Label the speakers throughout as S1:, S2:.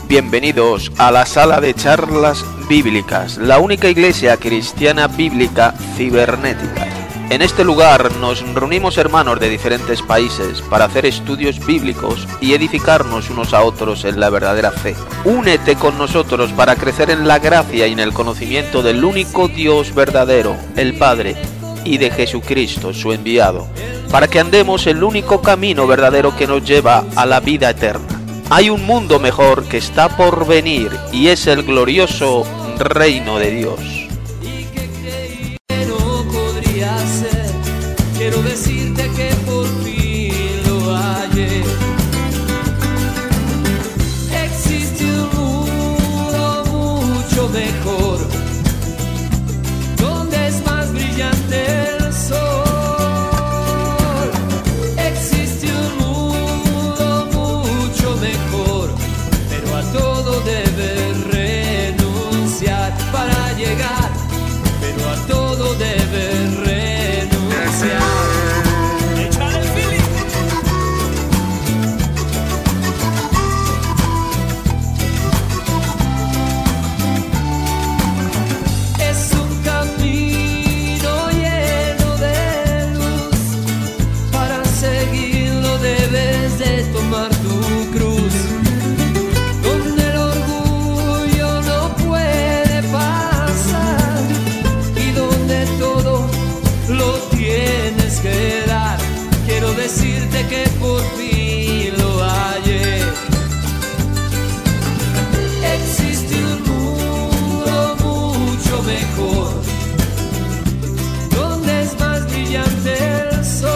S1: Bienvenidos a la sala de charlas bíblicas, la única iglesia cristiana bíblica cibernética. En este lugar nos reunimos hermanos de diferentes países para hacer estudios bíblicos y edificarnos unos a otros en la verdadera fe. Únete con nosotros para crecer en la gracia y en el conocimiento del único Dios verdadero, el Padre, y de Jesucristo, su enviado, para que andemos el único camino verdadero que nos lleva a la vida eterna. Hay un mundo mejor que está por venir y es el glorioso reino de Dios.
S2: Quiero decirte que por fin lo hallé. Existe un mundo mucho mejor, donde es más brillante el sol. Existe un mundo mucho mejor, pero a todo debes renunciar para llegar, pero a todo debes renunciar. Es un camino lleno de luz, para seguirlo debes de tomar tu cruz, donde el orgullo no puede pasar y donde todo lo tienes que dar. Quiero decirte que por fin lo hallé. Existe un mundo mucho mejor, donde es más brillante el sol.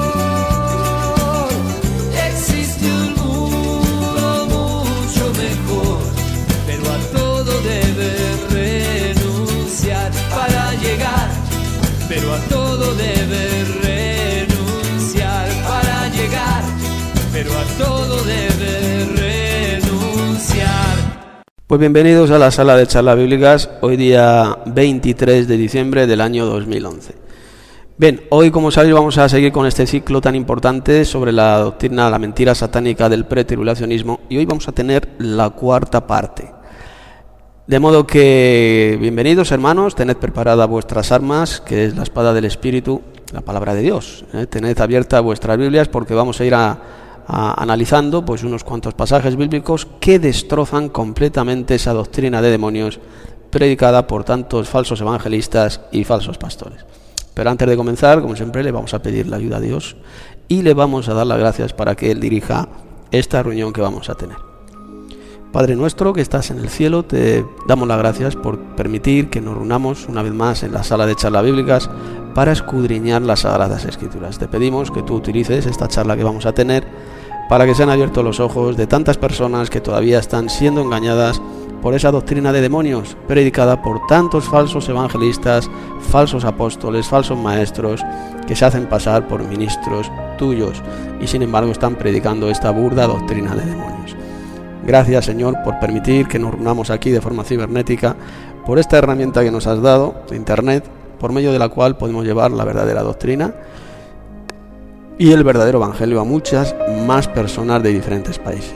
S2: Existe un mundo mucho mejor, pero a todo debes renunciar para llegar, pero a todo debes renunciar para llegar, pero a todo debes renunciar.
S3: Pues bienvenidos a la sala de charlas bíblicas, hoy día 23 de diciembre del año 2011. Bien, hoy como sabéis vamos a seguir con este ciclo tan importante sobre la doctrina, la mentira satánica del pretribulacionismo, y hoy vamos a tener la cuarta parte. De modo que, bienvenidos hermanos, tened preparadas vuestras armas, que es la espada del Espíritu, la palabra de Dios. Tened abiertas vuestras Biblias porque vamos a ir analizando pues unos cuantos pasajes bíblicos que destrozan completamente esa doctrina de demonios predicada por tantos falsos evangelistas y falsos pastores. Pero antes de comenzar, como siempre, le vamos a pedir la ayuda a Dios y le vamos a dar las gracias para que Él dirija esta reunión que vamos a tener. Padre nuestro que estás en el cielo, te damos las gracias por permitir que nos reunamos una vez más en la sala de charlas bíblicas para escudriñar las Sagradas Escrituras. Te pedimos que tú utilices esta charla que vamos a tener para que sean abiertos los ojos de tantas personas que todavía están siendo engañadas por esa doctrina de demonios predicada por tantos falsos evangelistas, falsos apóstoles, falsos maestros que se hacen pasar por ministros tuyos y sin embargo están predicando esta burda doctrina de demonios. Gracias, Señor, por permitir que nos reunamos aquí de forma cibernética, por esta herramienta que nos has dado, Internet, por medio de la cual podemos llevar la verdadera doctrina y el verdadero evangelio a muchas más personas de diferentes países.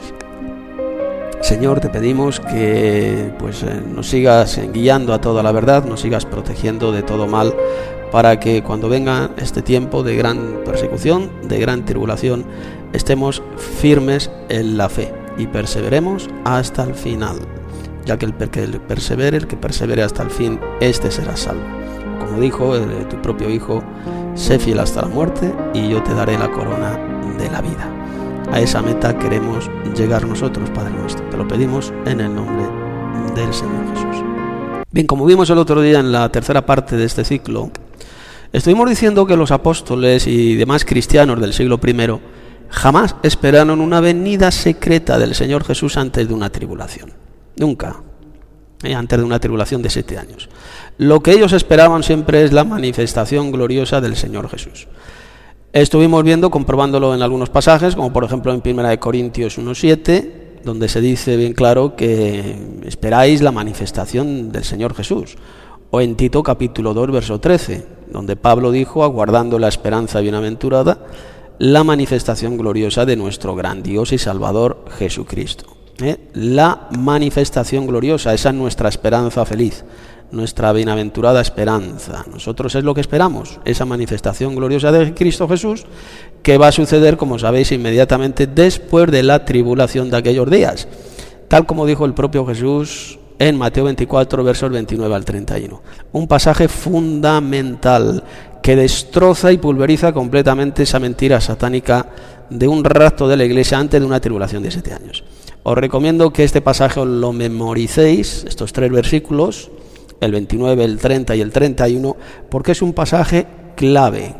S3: Señor, te pedimos que nos sigas guiando a toda la verdad, nos sigas protegiendo de todo mal, para que cuando venga este tiempo de gran persecución, de gran tribulación, estemos firmes en la fe y perseveremos hasta el final, ya que el que persevere hasta el fin, este será salvo. Como dijo tu propio Hijo, sé fiel hasta la muerte y yo te daré la corona de la vida. A esa meta queremos llegar nosotros, Padre nuestro. Te lo pedimos en el nombre del Señor Jesús. Bien, como vimos el otro día en la tercera parte de este ciclo, estuvimos diciendo que los apóstoles y demás cristianos del siglo I jamás esperaron una venida secreta del Señor Jesús antes de una tribulación. Nunca. Antes de una tribulación de 7 años. Lo que ellos esperaban siempre es la manifestación gloriosa del Señor Jesús. Estuvimos viendo, comprobándolo en algunos pasajes, como por ejemplo en 1 Corintios 1:7, donde se dice bien claro que esperáis la manifestación del Señor Jesús. O en Tito capítulo 2, verso 13, donde Pablo dijo, aguardando la esperanza bienaventurada, la manifestación gloriosa de nuestro gran Dios y Salvador Jesucristo. La manifestación gloriosa, esa es nuestra esperanza feliz, nuestra bienaventurada esperanza. Nosotros es lo que esperamos, esa manifestación gloriosa de Cristo Jesús, que va a suceder, como sabéis, inmediatamente después de la tribulación de aquellos días, tal como dijo el propio Jesús en Mateo 24, versos 29 al 31. Un pasaje fundamental que destroza y pulveriza completamente esa mentira satánica de un rapto de la Iglesia antes de una tribulación de 7 años. Os recomiendo que este pasaje os lo memoricéis, estos 3 versículos, el 29, el 30 y el 31, porque es un pasaje clave.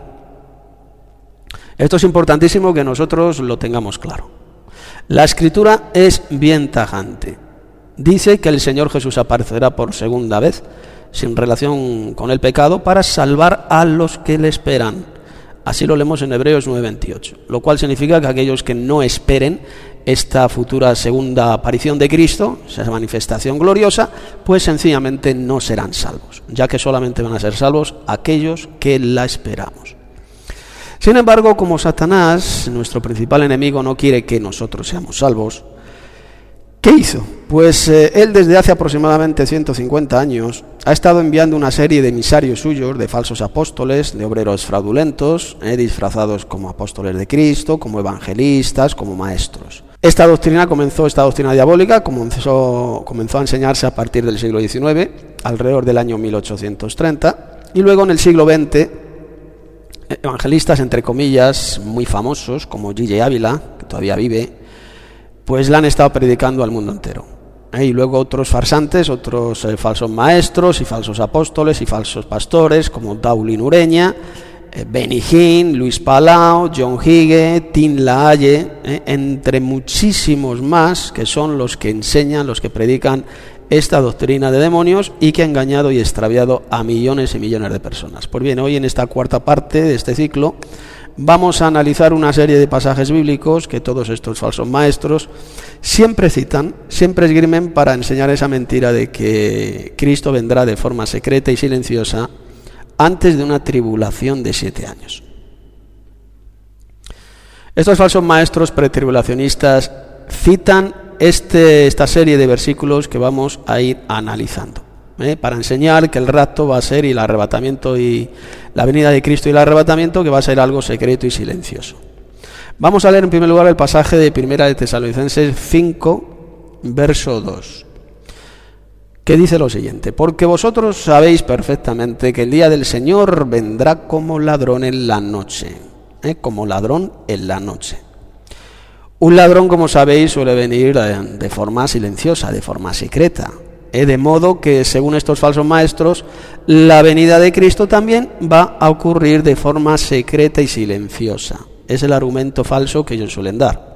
S3: Esto es importantísimo que nosotros lo tengamos claro. La Escritura es bien tajante. Dice que el Señor Jesús aparecerá por segunda vez, sin relación con el pecado, para salvar a los que le esperan. Así lo leemos en Hebreos 9:28, lo cual significa que aquellos que no esperen esta futura segunda aparición de Cristo, esa manifestación gloriosa, pues sencillamente no serán salvos, ya que solamente van a ser salvos aquellos que la esperamos. Sin embargo, como Satanás, nuestro principal enemigo, no quiere que nosotros seamos salvos, ¿qué hizo? Pues él desde hace aproximadamente 150 años ha estado enviando una serie de emisarios suyos, de falsos apóstoles, de obreros fraudulentos, disfrazados como apóstoles de Cristo, como evangelistas, como maestros. Esta doctrina diabólica comenzó a enseñarse a partir del siglo XIX, alrededor del año 1830, y luego en el siglo XX, evangelistas, entre comillas, muy famosos, como G.J. Ávila, que todavía vive, pues la han estado predicando al mundo entero. Y luego otros farsantes, otros falsos maestros y falsos apóstoles y falsos pastores, como Daulín Ureña, Benny Hinn, Luis Palau, John Higge, Tim LaHaye, entre muchísimos más, que son los que enseñan, los que predican esta doctrina de demonios y que ha engañado y extraviado a millones y millones de personas. Pues bien, hoy en esta cuarta parte de este ciclo vamos a analizar una serie de pasajes bíblicos que todos estos falsos maestros siempre citan, siempre esgrimen para enseñar esa mentira de que Cristo vendrá de forma secreta y silenciosa antes de una tribulación de 7 años. Estos falsos maestros pretribulacionistas citan esta serie de versículos que vamos a ir analizando, para enseñar que el rapto va a ser, y el arrebatamiento y la venida de Cristo y el arrebatamiento, que va a ser algo secreto y silencioso. Vamos a leer en primer lugar el pasaje de Primera de Tesalonicenses 5, verso 2, que dice lo siguiente: porque vosotros sabéis perfectamente que el día del Señor vendrá como ladrón en la noche, como ladrón en la noche. Un ladrón, como sabéis, suele venir de forma silenciosa, de forma secreta. De modo que, según estos falsos maestros, la venida de Cristo también va a ocurrir de forma secreta y silenciosa. Es el argumento falso que ellos suelen dar.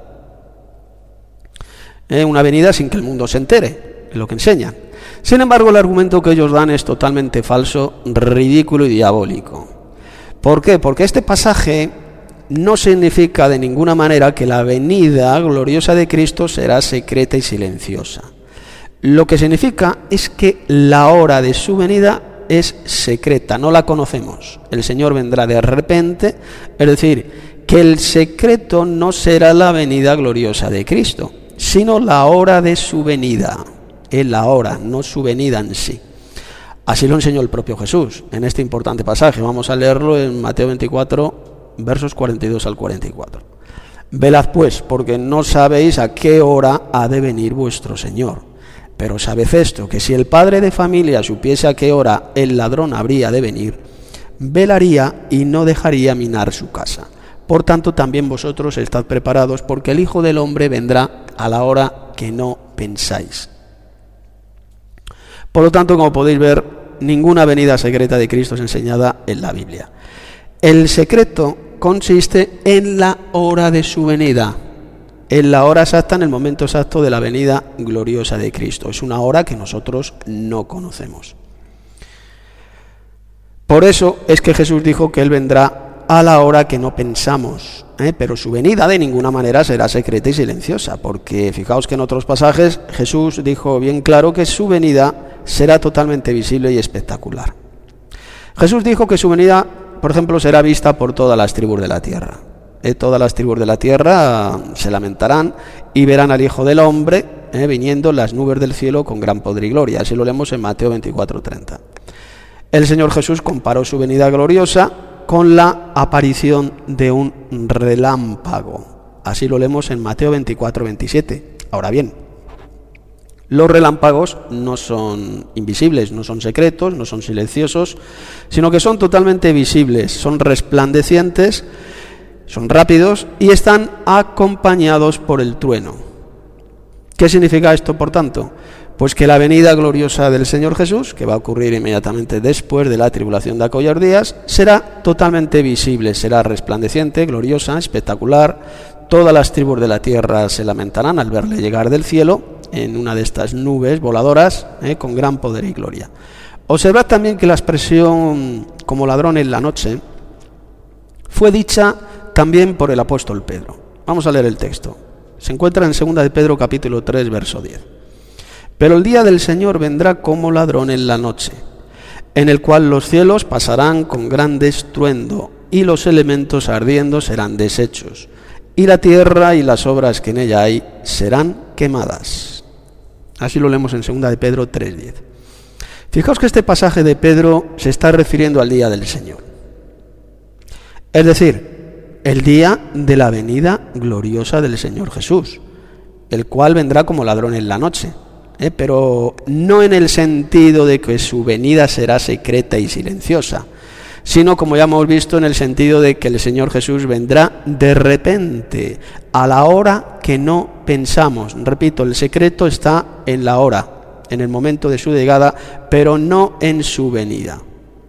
S3: Una venida sin que el mundo se entere, es lo que enseñan. Sin embargo, el argumento que ellos dan es totalmente falso, ridículo y diabólico. ¿Por qué? Porque este pasaje no significa de ninguna manera que la venida gloriosa de Cristo será secreta y silenciosa. Lo que significa es que la hora de su venida es secreta, no la conocemos. El Señor vendrá de repente, es decir, que el secreto no será la venida gloriosa de Cristo, sino la hora de su venida. Es la hora, no su venida en sí. Así lo enseñó el propio Jesús en este importante pasaje. Vamos a leerlo en Mateo 24, versos 42 al 44. Velad pues, porque no sabéis a qué hora ha de venir vuestro Señor. Pero sabed esto, que si el padre de familia supiese a qué hora el ladrón habría de venir, velaría y no dejaría minar su casa. Por tanto, también vosotros estad preparados, porque el Hijo del Hombre vendrá a la hora que no pensáis. Por lo tanto, como podéis ver, ninguna venida secreta de Cristo es enseñada en la Biblia. El secreto consiste en la hora de su venida, en la hora exacta, en el momento exacto de la venida gloriosa de Cristo. Es una hora que nosotros no conocemos. Por eso es que Jesús dijo que Él vendrá a la hora que no pensamos, pero su venida de ninguna manera será secreta y silenciosa, porque fijaos que en otros pasajes Jesús dijo bien claro que su venida será totalmente visible y espectacular. Jesús dijo que su venida, por ejemplo, será vista por todas las tribus de la tierra. Todas las tribus de la tierra se lamentarán y verán al Hijo del Hombre viniendo las nubes del cielo con gran poder y gloria. Así lo leemos en Mateo 24:30. El Señor Jesús comparó su venida gloriosa con la aparición de un relámpago. Así lo leemos en Mateo 24:27. Ahora bien, los relámpagos no son invisibles, no son secretos, no son silenciosos, sino que son totalmente visibles, son resplandecientes, son rápidos y están acompañados por el trueno. ¿Qué significa esto, por tanto? Pues que la venida gloriosa del Señor Jesús, que va a ocurrir inmediatamente después de la tribulación de aquellos días, será totalmente visible, será resplandeciente, gloriosa, espectacular. Todas las tribus de la tierra se lamentarán al verle llegar del cielo en una de estas nubes voladoras con gran poder y gloria. Observad también que la expresión como ladrón en la noche fue dicha también por el apóstol Pedro. Vamos a leer el texto. Se encuentra en 2 de Pedro capítulo 3, verso 10. Pero el día del Señor vendrá como ladrón en la noche, en el cual los cielos pasarán con gran estruendo, y los elementos ardiendo serán deshechos, y la tierra y las obras que en ella hay serán quemadas. Así lo leemos en 2 de Pedro 3:10. Fijaos que este pasaje de Pedro se está refiriendo al día del Señor. Es decir, el día de la venida gloriosa del Señor Jesús, el cual vendrá como ladrón en la noche. Pero no en el sentido de que su venida será secreta y silenciosa, sino, como ya hemos visto, en el sentido de que el Señor Jesús vendrá de repente, a la hora que no pensamos. Repito, el secreto está en la hora, en el momento de su llegada, pero no en su venida.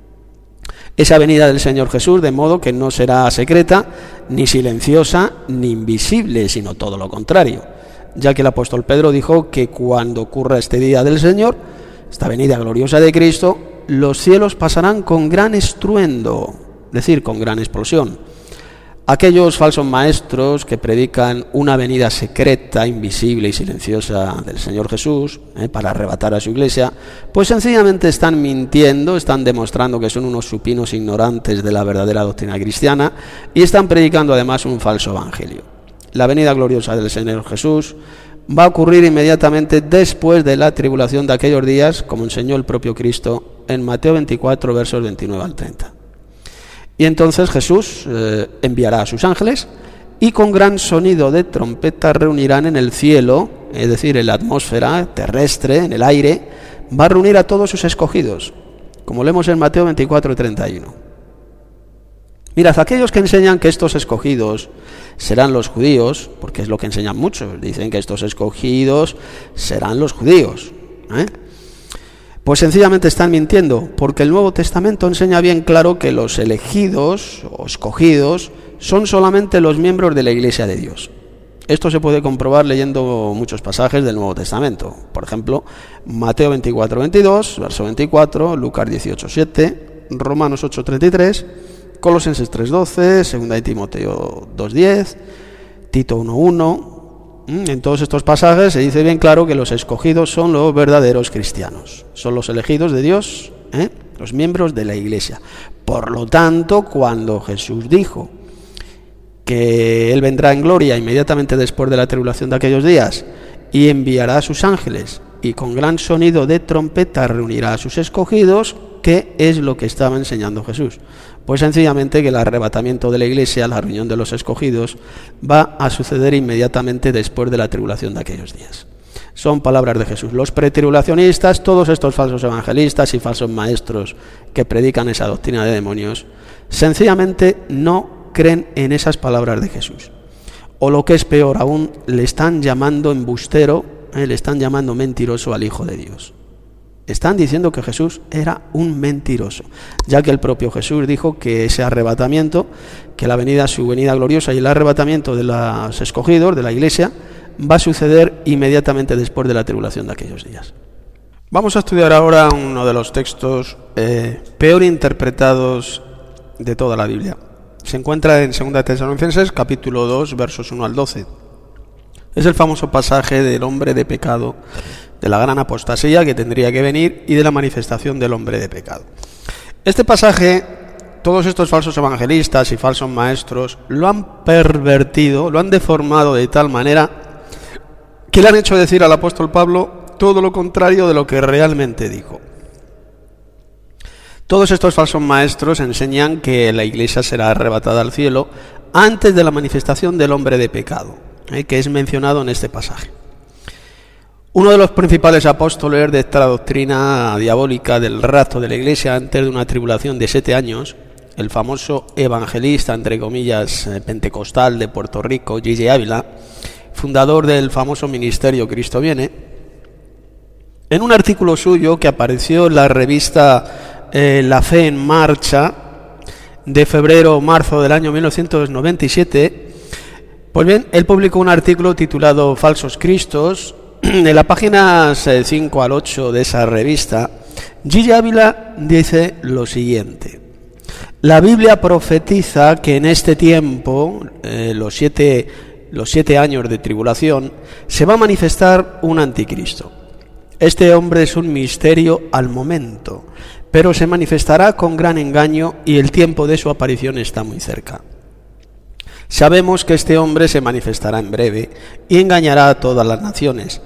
S3: Esa venida del Señor Jesús, de modo que no será secreta, ni silenciosa, ni invisible, sino todo lo contrario, ya que el apóstol Pedro dijo que cuando ocurra este día del Señor, esta venida gloriosa de Cristo, los cielos pasarán con gran estruendo, es decir, con gran explosión. Aquellos falsos maestros que predican una venida secreta, invisible y silenciosa del Señor Jesús para arrebatar a su iglesia, pues sencillamente están mintiendo, están demostrando que son unos supinos ignorantes de la verdadera doctrina cristiana y están predicando además un falso evangelio. La venida gloriosa del Señor Jesús va a ocurrir inmediatamente después de la tribulación de aquellos días, como enseñó el propio Cristo en Mateo 24, versos 29 al 30. Y entonces Jesús enviará a sus ángeles y con gran sonido de trompeta reunirán en el cielo, es decir, en la atmósfera terrestre, en el aire, va a reunir a todos sus escogidos, como leemos en Mateo 24, 31. Mirad, aquellos que enseñan que estos escogidos serán los judíos, porque es lo que enseñan muchos, dicen que estos escogidos serán los judíos, pues sencillamente están mintiendo, porque el Nuevo Testamento enseña bien claro que los elegidos o escogidos son solamente los miembros de la Iglesia de Dios. Esto se puede comprobar leyendo muchos pasajes del Nuevo Testamento. Por ejemplo, Mateo 24, 22, verso 24, Lucas 18, 7, Romanos 8, 33, Colosenses 3:12, 2 de Timoteo 2:10, Tito 1:1. En todos estos pasajes se dice bien claro que los escogidos son los verdaderos cristianos, son los elegidos de Dios, los miembros de la Iglesia. Por lo tanto, cuando Jesús dijo que Él vendrá en gloria inmediatamente después de la tribulación de aquellos días y enviará a sus ángeles y con gran sonido de trompeta reunirá a sus escogidos, ¿qué es lo que estaba enseñando Jesús? Pues sencillamente que el arrebatamiento de la iglesia, la reunión de los escogidos, va a suceder inmediatamente después de la tribulación de aquellos días. Son palabras de Jesús. Los pretribulacionistas, todos estos falsos evangelistas y falsos maestros que predican esa doctrina de demonios, sencillamente no creen en esas palabras de Jesús. O lo que es peor aún, le están llamando embustero, le están llamando mentiroso al Hijo de Dios. Están diciendo que Jesús era un mentiroso, ya que el propio Jesús dijo que ese arrebatamiento, que su venida gloriosa y el arrebatamiento de los escogidos, de la iglesia, va a suceder inmediatamente después de la tribulación de aquellos días. Vamos a estudiar ahora uno de los textos peor interpretados de toda la Biblia. Se encuentra en 2 Tesalonicenses, capítulo 2, versos 1 al 12. Es el famoso pasaje del hombre de pecado, de la gran apostasía que tendría que venir y de la manifestación del hombre de pecado. Este pasaje, todos estos falsos evangelistas y falsos maestros lo han pervertido, lo han deformado de tal manera que le han hecho decir al apóstol Pablo todo lo contrario de lo que realmente dijo. Todos estos falsos maestros enseñan que la Iglesia será arrebatada al cielo antes de la manifestación del hombre de pecado, que es mencionado en este pasaje. Uno de los principales apóstoles de esta doctrina diabólica del rapto de la Iglesia antes de una tribulación de 7 años, el famoso evangelista, entre comillas, pentecostal de Puerto Rico, G.J. Ávila, fundador del famoso ministerio Cristo Viene, en un artículo suyo que apareció en la revista La Fe en Marcha, de febrero o marzo del año 1997, pues bien, él publicó un artículo titulado Falsos Cristos. En las páginas 5 al 8 de esa revista, G.J. Ávila dice lo siguiente: la Biblia profetiza que en este tiempo, los siete años de tribulación, se va a manifestar un anticristo. Este hombre es un misterio al momento, pero se manifestará con gran engaño y el tiempo de su aparición está muy cerca. Sabemos que este hombre se manifestará en breve y engañará a todas las naciones.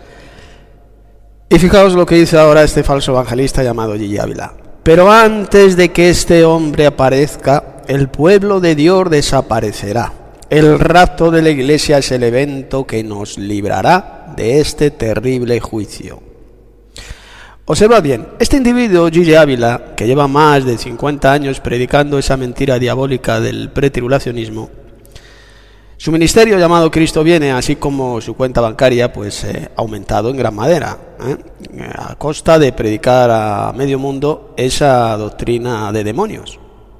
S3: Y fijaos lo que dice ahora este falso evangelista llamado G.J. Ávila. Pero antes de que este hombre aparezca, el pueblo de Dios desaparecerá. El rapto de la Iglesia es el evento que nos librará de este terrible juicio. Observa bien, este individuo, G.J. Ávila, que lleva más de 50 años predicando esa mentira diabólica del pretribulacionismo, su ministerio llamado Cristo Viene, así como su cuenta bancaria, pues ha aumentado en gran manera, a costa de predicar a medio mundo esa doctrina de demonios.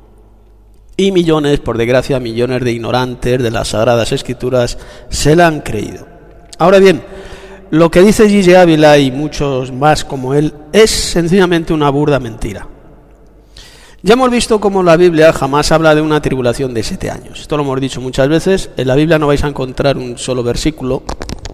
S3: Y millones, por desgracia, millones de ignorantes de las Sagradas Escrituras se la han creído. Ahora bien, lo que dice G.J. Ávila y muchos más como él es sencillamente una burda mentira. Ya hemos visto cómo la Biblia jamás habla de una tribulación de 7 años. Esto lo hemos dicho muchas veces. En la Biblia no vais a encontrar un solo versículo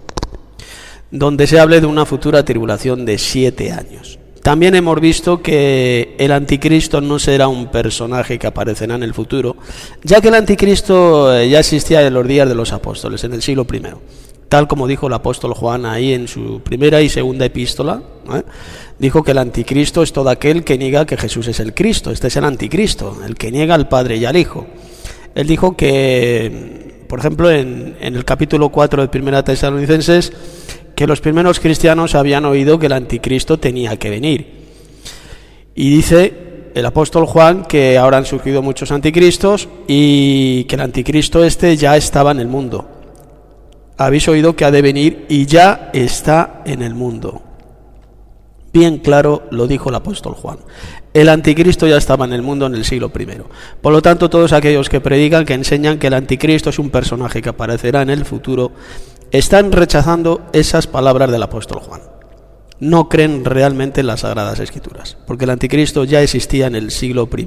S3: donde se hable de una futura tribulación de 7 años. También hemos visto que el anticristo no será un personaje que aparecerá en el futuro, ya que el anticristo ya existía en los días de los apóstoles, en el siglo I. Tal como dijo el apóstol Juan ahí en su primera y segunda epístola, dijo que el anticristo es todo aquel que niega que Jesús es el Cristo. Este es el anticristo, el que niega al Padre y al Hijo. Él dijo que, por ejemplo, en el capítulo 4 de Primera Tesalonicenses, que los primeros cristianos habían oído que el anticristo tenía que venir. Y dice el apóstol Juan que ahora han surgido muchos anticristos y que el anticristo este ya estaba en el mundo. Habéis oído que ha de venir y ya está en el mundo. Bien claro lo dijo el apóstol Juan. El anticristo ya estaba en el mundo en el siglo I. Por lo tanto, todos aquellos que predican, que enseñan que el anticristo es un personaje que aparecerá en el futuro, están rechazando esas palabras del apóstol Juan. No creen realmente en las Sagradas Escrituras, porque el anticristo ya existía en el siglo I.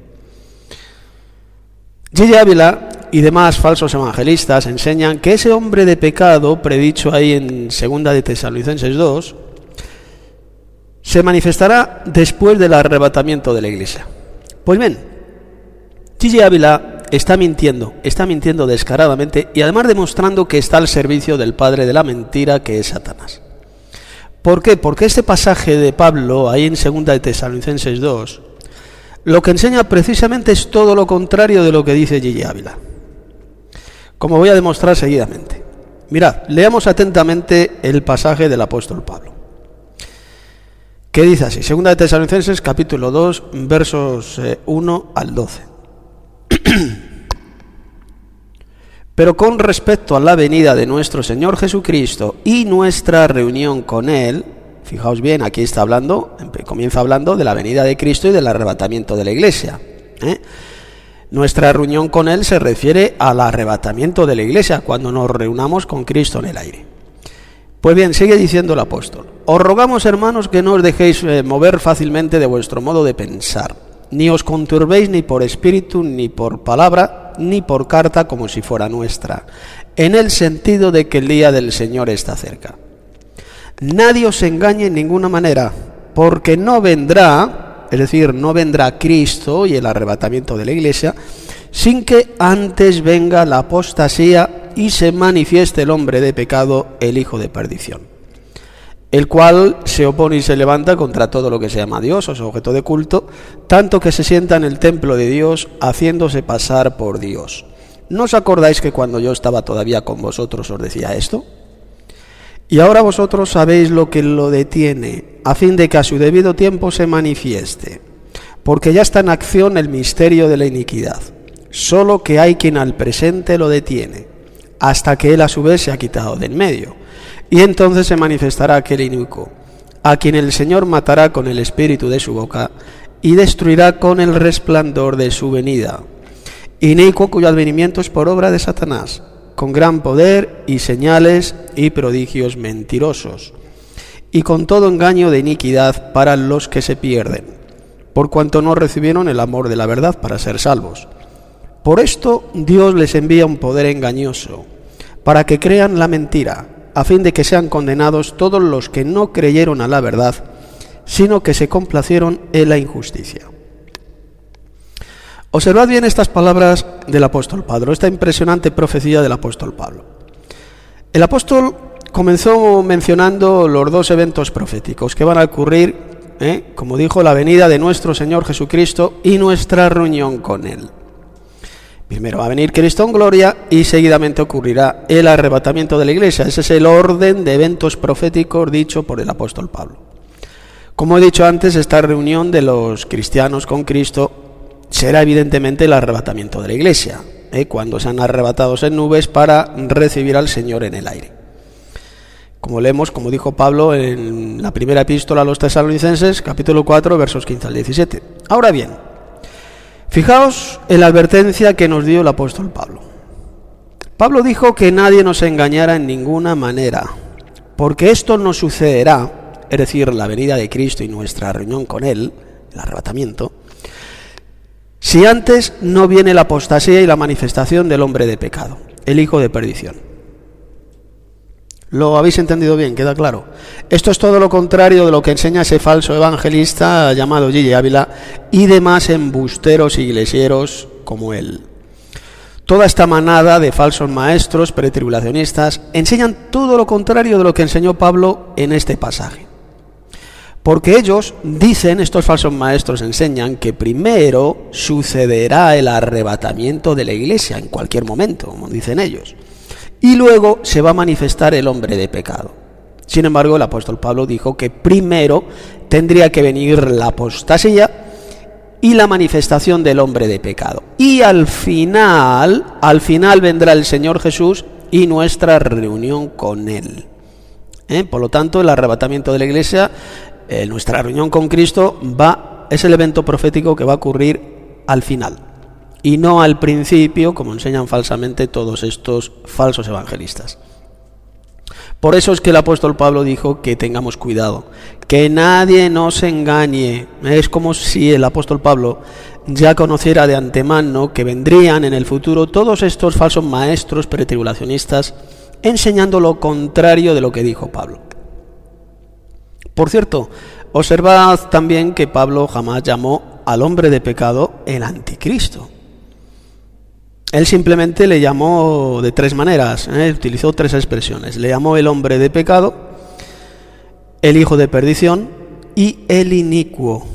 S3: G.J. Ávila y demás falsos evangelistas enseñan que ese hombre de pecado, predicho ahí en 2 de Tesalonicenses 2, se manifestará después del arrebatamiento de la Iglesia. Pues bien, G.J. Ávila está mintiendo descaradamente y además demostrando que está al servicio del padre de la mentira, que es Satanás. ¿Por qué? Porque este pasaje de Pablo, ahí en 2 de Tesalonicenses 2, lo que enseña precisamente es todo lo contrario de lo que dice G.J. Ávila, como voy a demostrar seguidamente. Mirad, leamos atentamente el pasaje del apóstol Pablo, que dice así, 2 de Tesalonicenses capítulo 2, versos 1 al 12. Pero con respecto a la venida de nuestro Señor Jesucristo y nuestra reunión con Él, fijaos bien, aquí comienza hablando de la venida de Cristo y del arrebatamiento de la Iglesia. Nuestra reunión con Él se refiere al arrebatamiento de la Iglesia, cuando nos reunamos con Cristo en el aire. Pues bien, sigue diciendo el apóstol: os rogamos, hermanos, que no os dejéis mover fácilmente de vuestro modo de pensar, ni os conturbéis ni por espíritu, ni por palabra, ni por carta como si fuera nuestra, en el sentido de que el día del Señor está cerca. Nadie os engañe en ninguna manera, porque no vendrá, es decir, no vendrá Cristo y el arrebatamiento de la Iglesia, sin que antes venga la apostasía y se manifieste el hombre de pecado, el hijo de perdición, el cual se opone y se levanta contra todo lo que se llama Dios o es objeto de culto, tanto que se sienta en el templo de Dios, haciéndose pasar por Dios. ¿No os acordáis que cuando yo estaba todavía con vosotros os decía esto? Y ahora vosotros sabéis lo que lo detiene, a fin de que a su debido tiempo se manifieste, porque ya está en acción el misterio de la iniquidad, solo que hay quien al presente lo detiene, hasta que él a su vez se ha quitado de en medio, y entonces se manifestará aquel inicuo, a quien el Señor matará con el espíritu de su boca, y destruirá con el resplandor de su venida, inicuo cuyo advenimiento es por obra de Satanás, con gran poder y señales y prodigios mentirosos, y con todo engaño de iniquidad para los que se pierden, por cuanto no recibieron el amor de la verdad para ser salvos. Por esto Dios les envía un poder engañoso, para que crean la mentira, a fin de que sean condenados todos los que no creyeron a la verdad, sino que se complacieron en la injusticia. Observad bien estas palabras del apóstol Pablo, esta impresionante profecía del apóstol Pablo. El apóstol comenzó mencionando los dos eventos proféticos que van a ocurrir, como dijo, la venida de nuestro Señor Jesucristo y nuestra reunión con Él. Primero va a venir Cristo en gloria y seguidamente ocurrirá el arrebatamiento de la iglesia. Ese es el orden de eventos proféticos dicho por el apóstol Pablo. Como he dicho antes, esta reunión de los cristianos con Cristo será evidentemente el arrebatamiento de la iglesia, cuando sean arrebatados en nubes para recibir al Señor en el aire. Como leemos, como dijo Pablo en la primera epístola a los Tesalonicenses, capítulo 4, versos 15 al 17. Ahora bien, fijaos en la advertencia que nos dio el apóstol Pablo. Pablo dijo que nadie nos engañara en ninguna manera, porque esto no sucederá, es decir, la venida de Cristo y nuestra reunión con Él, el arrebatamiento, si antes no viene la apostasía y la manifestación del hombre de pecado, el hijo de perdición. ¿Lo habéis entendido bien? ¿Queda claro? Esto es todo lo contrario de lo que enseña ese falso evangelista llamado Gigi Ávila y demás embusteros iglesieros como él. Toda esta manada de falsos maestros pretribulacionistas enseñan todo lo contrario de lo que enseñó Pablo en este pasaje. Porque ellos dicen, estos falsos maestros enseñan que primero sucederá el arrebatamiento de la iglesia en cualquier momento, como dicen ellos, y luego se va a manifestar el hombre de pecado. Sin embargo, el apóstol Pablo dijo que primero tendría que venir la apostasía y la manifestación del hombre de pecado. Y al final vendrá el Señor Jesús y nuestra reunión con Él. Por lo tanto, el arrebatamiento de la iglesia, nuestra reunión con Cristo, es el evento profético que va a ocurrir al final y no al principio, como enseñan falsamente todos estos falsos evangelistas. Por eso es que el apóstol Pablo dijo que tengamos cuidado, que nadie nos engañe. Es como si el apóstol Pablo ya conociera de antemano que vendrían en el futuro todos estos falsos maestros pretribulacionistas enseñando lo contrario de lo que dijo Pablo. Por cierto, observad también que Pablo jamás llamó al hombre de pecado el anticristo. Él simplemente le llamó de tres maneras, utilizó tres expresiones. Le llamó el hombre de pecado, el hijo de perdición y el inicuo.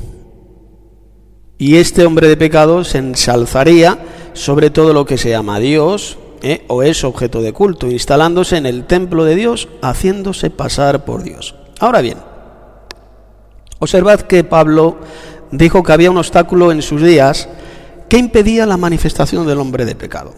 S3: Y este hombre de pecado se ensalzaría sobre todo lo que se llama Dios, o es objeto de culto, instalándose en el templo de Dios, haciéndose pasar por Dios. Ahora bien, observad que Pablo dijo que había un obstáculo en sus días que impedía la manifestación del hombre de pecado.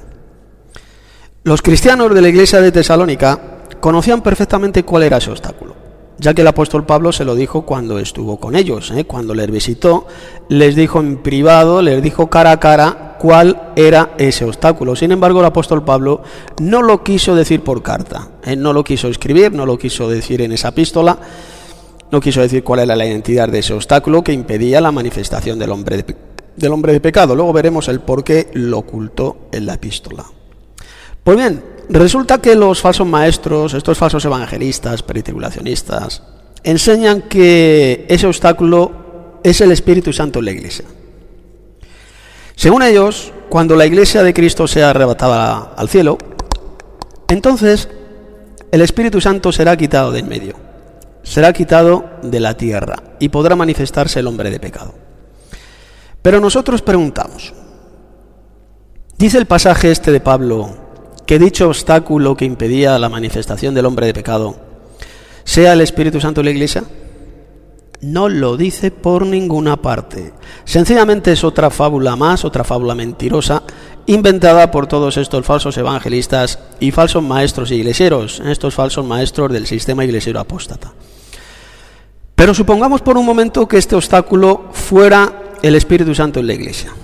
S3: Los cristianos de la iglesia de Tesalónica conocían perfectamente cuál era ese obstáculo, ya que el apóstol Pablo se lo dijo cuando estuvo con ellos, cuando les visitó, les dijo en privado, les dijo cara a cara cuál era ese obstáculo. Sin embargo, el apóstol Pablo no lo quiso decir por carta, no lo quiso escribir, no lo quiso decir en esa epístola, no quiso decir cuál era la identidad de ese obstáculo que impedía la manifestación del hombre de pecado. Luego veremos el por qué lo ocultó en la epístola. Pues bien, resulta que los falsos maestros, estos falsos evangelistas, pretribulacionistas, enseñan que ese obstáculo es el Espíritu Santo en la iglesia. Según ellos, cuando la iglesia de Cristo sea arrebatada al cielo, entonces el Espíritu Santo será quitado de en medio, será quitado de la tierra y podrá manifestarse el hombre de pecado. Pero nosotros preguntamos, ¿dice el pasaje este de Pablo que dicho obstáculo que impedía la manifestación del hombre de pecado sea el Espíritu Santo de la iglesia? No lo dice por ninguna parte. Sencillamente es otra fábula más, otra fábula mentirosa, inventada por todos estos falsos evangelistas y falsos maestros iglesieros, estos falsos maestros del sistema iglesiero apóstata. Pero supongamos por un momento que este obstáculo fuera el Espíritu Santo en la iglesia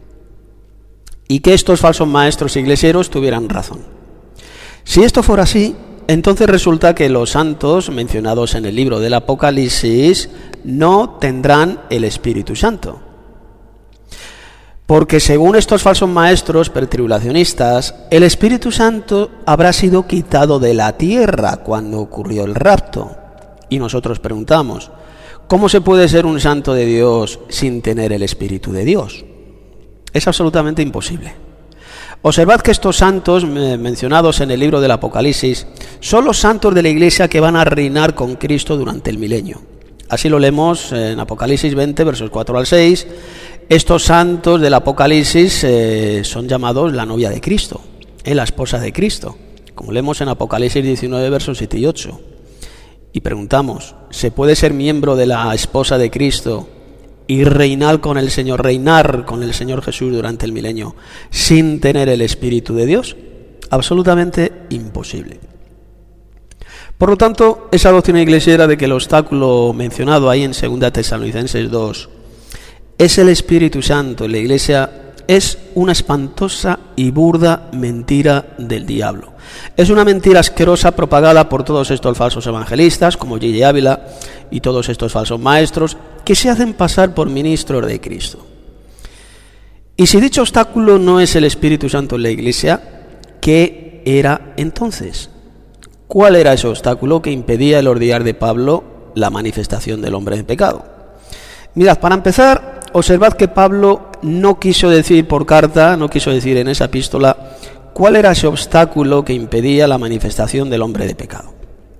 S3: y que estos falsos maestros iglesieros tuvieran razón. Si esto fuera así, entonces resulta que los santos mencionados en el libro del Apocalipsis no tendrán el Espíritu Santo. Porque según estos falsos maestros pretribulacionistas, el Espíritu Santo habrá sido quitado de la tierra cuando ocurrió el rapto. Y nosotros preguntamos, ¿cómo se puede ser un santo de Dios sin tener el Espíritu de Dios? Es absolutamente imposible. Observad que estos santos mencionados en el libro del Apocalipsis son los santos de la iglesia que van a reinar con Cristo durante el milenio. Así lo leemos en Apocalipsis 20, versos 4 al 6. Estos santos del Apocalipsis son llamados la novia de Cristo, la esposa de Cristo, como leemos en Apocalipsis 19, versos 7 y 8. Y preguntamos, ¿se puede ser miembro de la esposa de Cristo y reinar con el Señor Jesús durante el milenio sin tener el Espíritu de Dios? Absolutamente imposible. Por lo tanto, esa doctrina iglesiera de que el obstáculo mencionado ahí en 2 Tesalonicenses 2 es el Espíritu Santo en la iglesia es una espantosa y burda mentira del diablo. Es una mentira asquerosa propagada por todos estos falsos evangelistas como J.J. Ávila y todos estos falsos maestros que se hacen pasar por ministros de Cristo. Y si dicho obstáculo no es el Espíritu Santo en la iglesia, ¿qué era entonces? ¿Cuál era ese obstáculo que impedía el ordinar de Pablo la manifestación del hombre de pecado? Mirad, para empezar, observad que Pablo no quiso decir por carta, no quiso decir en esa epístola cuál era ese obstáculo que impedía la manifestación del hombre de pecado.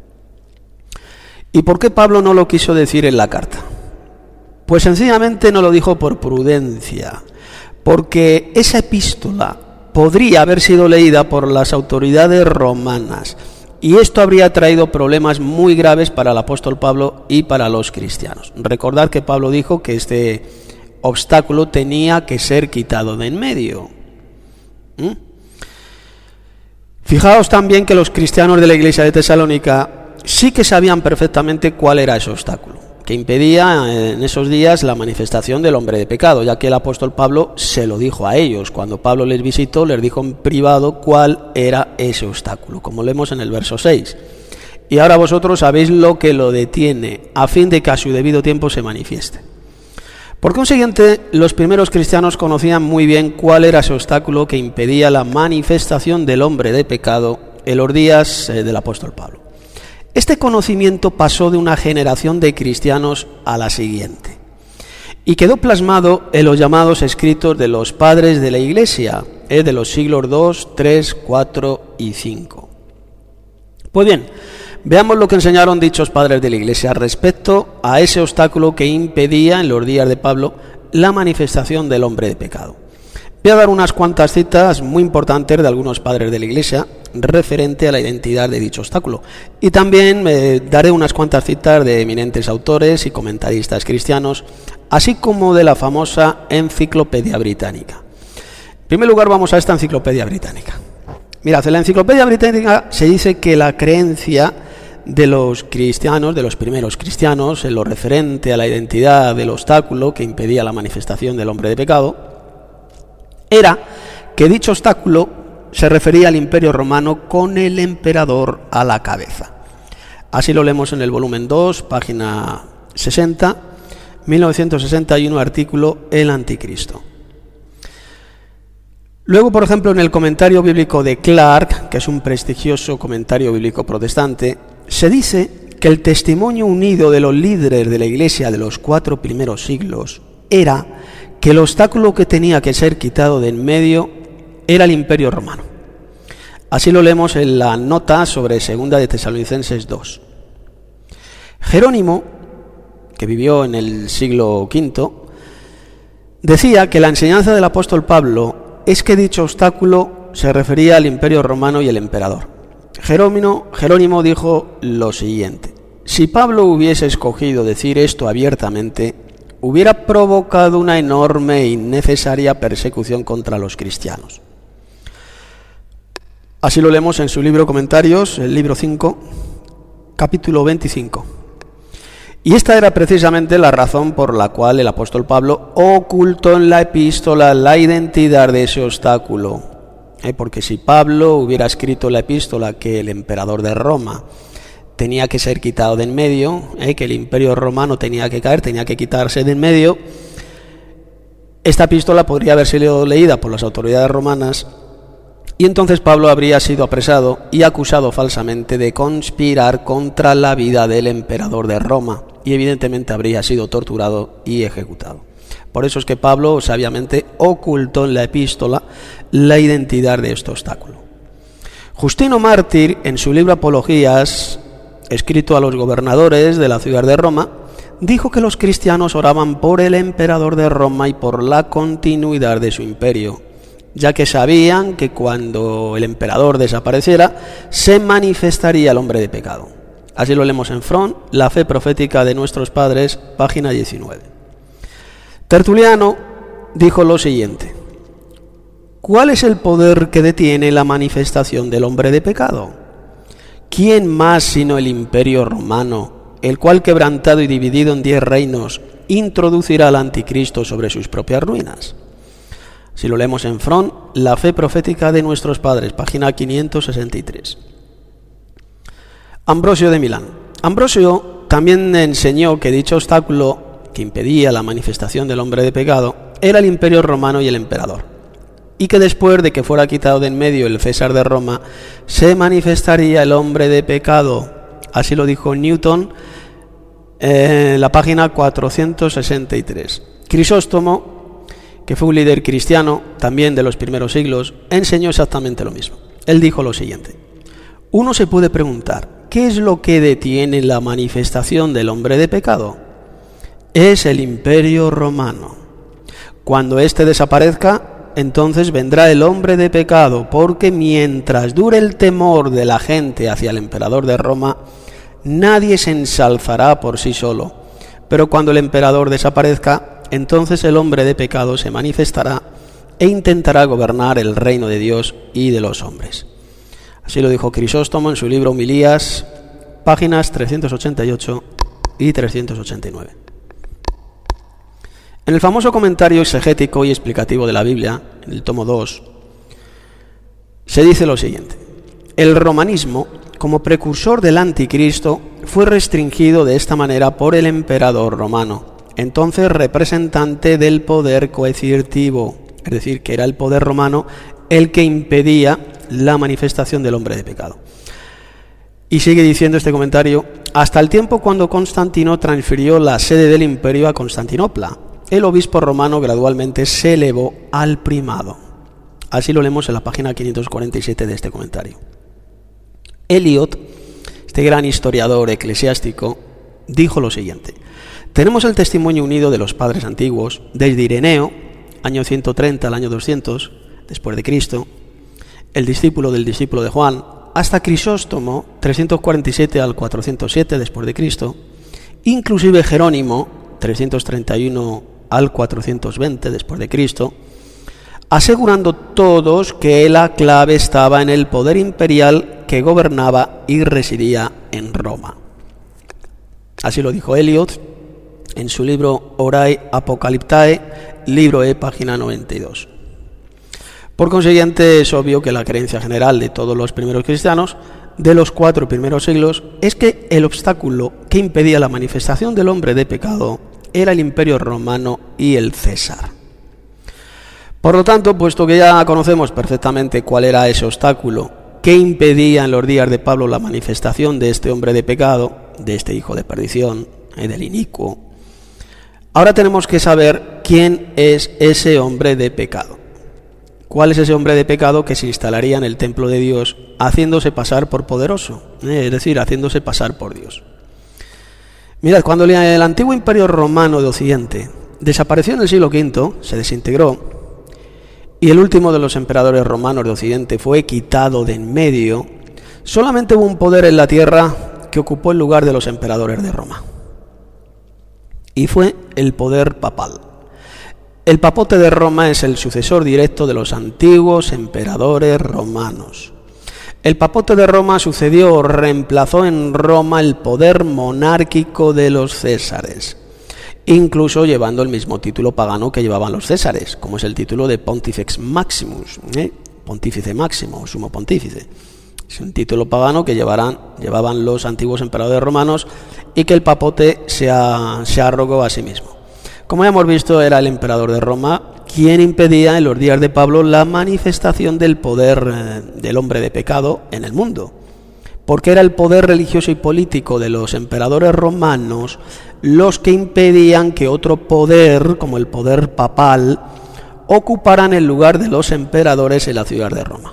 S3: ¿Y por qué Pablo no lo quiso decir en la carta? Pues sencillamente no lo dijo por prudencia, porque esa epístola podría haber sido leída por las autoridades romanas y esto habría traído problemas muy graves para el apóstol Pablo y para los cristianos. Recordad que Pablo dijo que este obstáculo tenía que ser quitado de en medio. Fijaos también que los cristianos de la iglesia de Tesalónica sí que sabían perfectamente cuál era ese obstáculo que impedía en esos días la manifestación del hombre de pecado, ya que el apóstol Pablo se lo dijo a ellos. Cuando Pablo les visitó, les dijo en privado cuál era ese obstáculo, como leemos en el verso 6. Y ahora vosotros sabéis lo que lo detiene, a fin de que a su debido tiempo se manifieste. Por consiguiente, los primeros cristianos conocían muy bien cuál era ese obstáculo que impedía la manifestación del hombre de pecado en los días del apóstol Pablo. Este conocimiento pasó de una generación de cristianos a la siguiente y quedó plasmado en los llamados escritos de los padres de la Iglesia, de los siglos 2, 3, 4 y 5. Pues bien, veamos lo que enseñaron dichos padres de la Iglesia respecto a ese obstáculo que impedía en los días de Pablo la manifestación del hombre de pecado. Voy a dar unas cuantas citas muy importantes de algunos padres de la Iglesia referente a la identidad de dicho obstáculo. Y también daré unas cuantas citas de eminentes autores y comentaristas cristianos, así como de la famosa Enciclopedia Británica. En primer lugar, vamos a esta Enciclopedia Británica. Mirad, en la Enciclopedia Británica se dice que la creencia de los cristianos, de los primeros cristianos, en lo referente a la identidad del obstáculo que impedía la manifestación del hombre de pecado, era que dicho obstáculo se refería al Imperio Romano con el emperador a la cabeza. Así lo leemos en el volumen 2, página 60, 1961, artículo El Anticristo. Luego, por ejemplo, en el comentario bíblico de Clark, que es un prestigioso comentario bíblico protestante, se dice que el testimonio unido de los líderes de la Iglesia de los 4 primeros siglos era que el obstáculo que tenía que ser quitado de en medio era el Imperio Romano. Así lo leemos en la nota sobre 2 de Tesalonicenses 2. Jerónimo, que vivió en el siglo V, decía que la enseñanza del apóstol Pablo es que dicho obstáculo se refería al Imperio Romano y el emperador. Jerónimo dijo lo siguiente: si Pablo hubiese escogido decir esto abiertamente, hubiera provocado una enorme e innecesaria persecución contra los cristianos. Así lo leemos en su libro Comentarios, el libro 5, capítulo 25. Y esta era precisamente la razón por la cual el apóstol Pablo ocultó en la epístola la identidad de ese obstáculo. Porque si Pablo hubiera escrito en la epístola que el emperador de Roma tenía que ser quitado de en medio, que el imperio romano tenía que caer, tenía que quitarse de en medio, esta epístola podría haber sido leída por las autoridades romanas y entonces Pablo habría sido apresado y acusado falsamente de conspirar contra la vida del emperador de Roma y evidentemente habría sido torturado y ejecutado. Por eso es que Pablo sabiamente ocultó en la epístola la identidad de este obstáculo. Justino Mártir, en su libro Apologías, escrito a los gobernadores de la ciudad de Roma, dijo que los cristianos oraban por el emperador de Roma y por la continuidad de su imperio, ya que sabían que cuando el emperador desapareciera, se manifestaría el hombre de pecado. Así lo leemos en Front, La fe profética de nuestros padres, página 19. Tertuliano dijo lo siguiente: ¿cuál es el poder que detiene la manifestación del hombre de pecado? ¿Quién más sino el imperio romano, el cual, quebrantado y dividido en 10 reinos, introducirá al anticristo sobre sus propias ruinas? Si lo leemos en Front, La fe profética de nuestros padres, página 563. Ambrosio de Milán. Ambrosio también enseñó que dicho obstáculo que impedía la manifestación del hombre de pecado era el imperio romano y el emperador, y que después de que fuera quitado de en medio el César de Roma, se manifestaría el hombre de pecado. Así lo dijo Newton en la página 463. Crisóstomo, que fue un líder cristiano también de los primeros siglos, enseñó exactamente lo mismo. Él dijo lo siguiente: uno se puede preguntar, ¿qué es lo que detiene la manifestación del hombre de pecado? Es el imperio romano. Cuando éste desaparezca, entonces vendrá el hombre de pecado, porque mientras dure el temor de la gente hacia el emperador de Roma, nadie se ensalzará por sí solo. Pero cuando el emperador desaparezca, entonces el hombre de pecado se manifestará e intentará gobernar el reino de Dios y de los hombres. Así lo dijo Crisóstomo en su libro Homilías, páginas 388 y 389. En el famoso comentario exegético y explicativo de la Biblia, en el tomo 2, se dice lo siguiente: el romanismo, como precursor del anticristo, fue restringido de esta manera por el emperador romano, entonces representante del poder coercitivo, es decir, que era el poder romano el que impedía la manifestación del hombre de pecado. Y sigue diciendo este comentario: hasta el tiempo cuando Constantino transfirió la sede del imperio a Constantinopla, el obispo romano gradualmente se elevó al primado. Así lo leemos en la página 547 de este comentario. Eliot, este gran historiador eclesiástico, dijo lo siguiente: tenemos el testimonio unido de los padres antiguos, desde Ireneo, año 130 al año 200, después de Cristo, el discípulo del discípulo de Juan, hasta Crisóstomo, 347 al 407 después de Cristo, inclusive Jerónimo, 331 al 420 después de Cristo, asegurando todos que la clave estaba en el poder imperial que gobernaba y residía en Roma. Así lo dijo Eliot en su libro Horae Apocalyptae, libro E, página 92. Por consiguiente, es obvio que la creencia general de todos los primeros cristianos de los 4 primeros siglos es que el obstáculo que impedía la manifestación del hombre de pecado era el imperio romano y el César. Por lo tanto, puesto que ya conocemos perfectamente cuál era ese obstáculo que impedía en los días de Pablo la manifestación de este hombre de pecado, de este hijo de perdición, del inicuo, Ahora tenemos que saber quién es ese hombre de pecado. ¿Cuál es ese hombre de pecado que se instalaría en el templo de Dios haciéndose pasar por poderoso? Es decir, haciéndose pasar por Dios. Mirad, cuando el antiguo imperio romano de Occidente desapareció en el siglo V, se desintegró, y el último de los emperadores romanos de Occidente fue quitado de en medio, solamente hubo un poder en la tierra que ocupó el lugar de los emperadores de Roma. Y fue el poder papal. El papote de Roma es el sucesor directo de los antiguos emperadores romanos. El papote de Roma sucedió o reemplazó en Roma el poder monárquico de los césares, incluso llevando el mismo título pagano que llevaban los césares, como es el título de Pontifex Maximus, pontífice máximo, sumo pontífice. Es un título pagano que llevaban los antiguos emperadores romanos y que el papote se arrogó a sí mismo. Como ya hemos visto, era el emperador de Roma quien impedía en los días de Pablo la manifestación del poder del hombre de pecado en el mundo, porque era el poder religioso y político de los emperadores romanos los que impedían que otro poder, como el poder papal, ocuparan el lugar de los emperadores en la ciudad de Roma.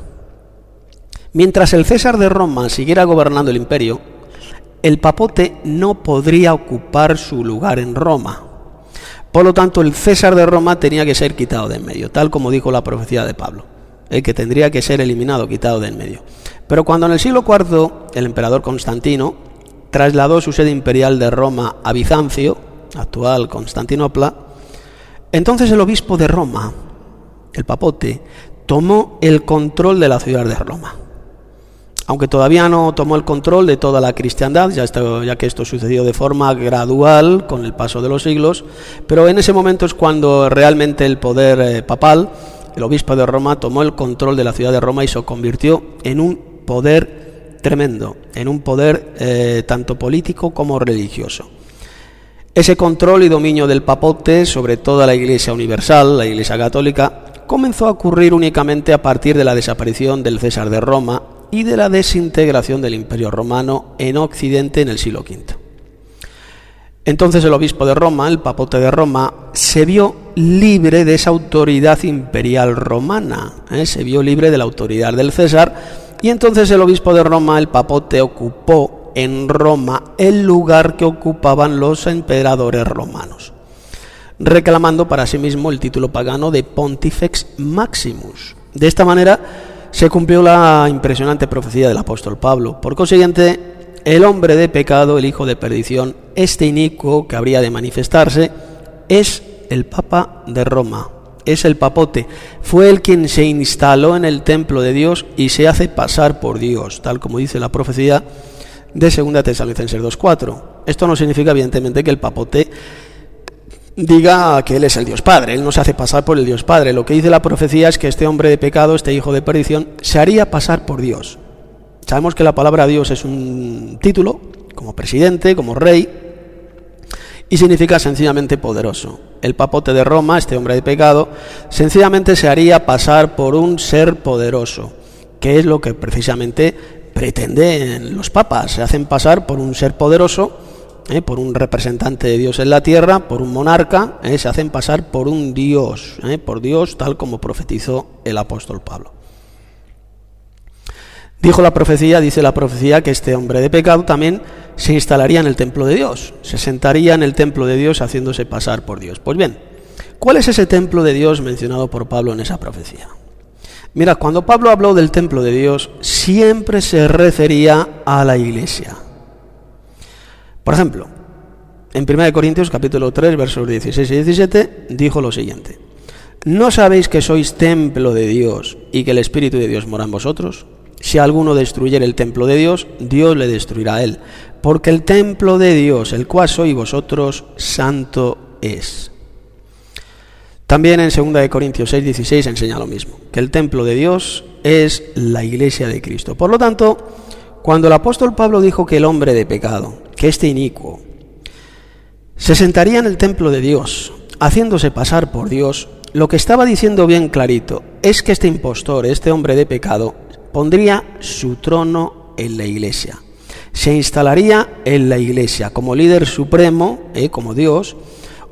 S3: Mientras el César de Roma siguiera gobernando el imperio, el papote no podría ocupar su lugar en Roma. Por lo tanto, el César de Roma tenía que ser quitado de en medio, tal como dijo la profecía de Pablo, el que tendría que ser eliminado, quitado de en medio. Pero cuando en el siglo IV el emperador Constantino trasladó su sede imperial de Roma a Bizancio, actual Constantinopla, entonces el obispo de Roma, el papote, tomó el control de la ciudad de Roma. Aunque todavía no tomó el control de toda la cristiandad, ya que esto sucedió de forma gradual con el paso de los siglos, pero en ese momento es cuando realmente el poder papal, el obispo de Roma, tomó el control de la ciudad de Roma y se convirtió en un poder tremendo, en un poder tanto político como religioso. Ese control y dominio del papote sobre toda la Iglesia universal, la Iglesia católica, comenzó a ocurrir únicamente a partir de la desaparición del César de Roma y de la desintegración del Imperio Romano en Occidente en el siglo V. Entonces el obispo de Roma, el papote de Roma, se vio libre de esa autoridad imperial romana, se vio libre de la autoridad del César, y entonces el obispo de Roma, el papote, ocupó en Roma el lugar que ocupaban los emperadores romanos, reclamando para sí mismo el título pagano de Pontifex Maximus. De esta manera se cumplió la impresionante profecía del apóstol Pablo. Por consiguiente, el hombre de pecado, el hijo de perdición, este inicuo que habría de manifestarse, es el Papa de Roma, es el papote. Fue él quien se instaló en el templo de Dios y se hace pasar por Dios, tal como dice la profecía de 2 Tesalonicenses 2:4. Esto no significa, evidentemente, que el papote diga que él es el Dios Padre. Él no se hace pasar por el Dios Padre. Lo que dice la profecía es que este hombre de pecado, este hijo de perdición, se haría pasar por Dios. Sabemos que la palabra Dios es un título, como presidente, como rey, y significa sencillamente poderoso. El papote de Roma, este hombre de pecado, sencillamente se haría pasar por un ser poderoso, que es lo que precisamente pretenden los papas. Se hacen pasar por un ser poderoso, por un representante de Dios en la tierra, por un monarca, se hacen pasar por un Dios, por Dios, tal como profetizó el apóstol Pablo. Dice la profecía, que este hombre de pecado también se instalaría en el templo de Dios, se sentaría en el templo de Dios haciéndose pasar por Dios. Pues bien, ¿cuál es ese templo de Dios mencionado por Pablo en esa profecía? Mira, cuando Pablo habló del templo de Dios, siempre se refería a la iglesia. Por ejemplo, en 1 Corintios capítulo 3, versos 16 y 17, dijo lo siguiente: ¿no sabéis que sois templo de Dios y que el Espíritu de Dios mora en vosotros? Si alguno destruyere el templo de Dios, Dios le destruirá a él, porque el templo de Dios, el cual sois vosotros, santo es. También en 2 Corintios 6, 16 enseña lo mismo, que el templo de Dios es la iglesia de Cristo. Por lo tanto, cuando el apóstol Pablo dijo que el hombre de pecado, que este inicuo, se sentaría en el templo de Dios, haciéndose pasar por Dios, lo que estaba diciendo bien clarito es que este impostor, este hombre de pecado, pondría su trono en la iglesia. Se instalaría en la iglesia como líder supremo, como Dios,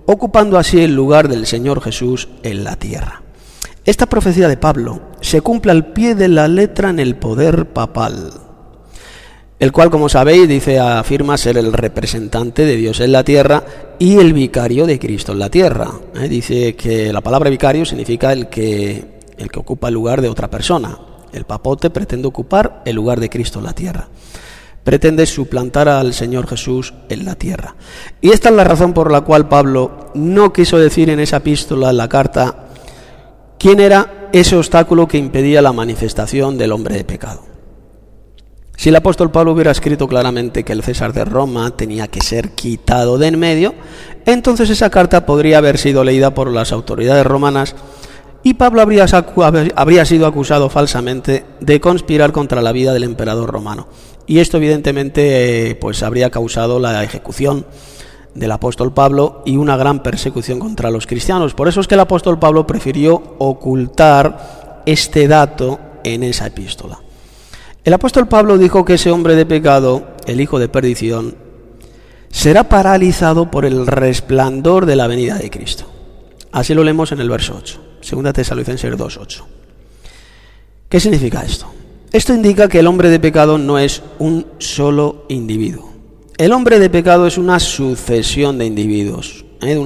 S3: ocupando así el lugar del Señor Jesús en la tierra. Esta profecía de Pablo se cumple al pie de la letra en el poder papal, el cual, como sabéis, afirma ser el representante de Dios en la tierra y el vicario de Cristo en la tierra. Dice que la palabra vicario significa el que ocupa el lugar de otra persona. El papote pretende ocupar el lugar de Cristo en la tierra. Pretende suplantar al Señor Jesús en la tierra. Y esta es la razón por la cual Pablo no quiso decir en esa epístola, en la carta, quién era ese obstáculo que impedía la manifestación del hombre de pecado. Si el apóstol Pablo hubiera escrito claramente que el César de Roma tenía que ser quitado de en medio, entonces esa carta podría haber sido leída por las autoridades romanas y Pablo habría sido acusado falsamente de conspirar contra la vida del emperador romano. Y esto evidentemente pues habría causado la ejecución del apóstol Pablo y una gran persecución contra los cristianos. Por eso es que el apóstol Pablo prefirió ocultar este dato en esa epístola. El apóstol Pablo dijo que ese hombre de pecado, el hijo de perdición, será paralizado por el resplandor de la venida de Cristo. Así lo leemos en el verso 8, 2 Tesalonicenses 2:8. ¿Qué significa esto? Esto indica que el hombre de pecado no es un solo individuo. El hombre de pecado es una sucesión de individuos,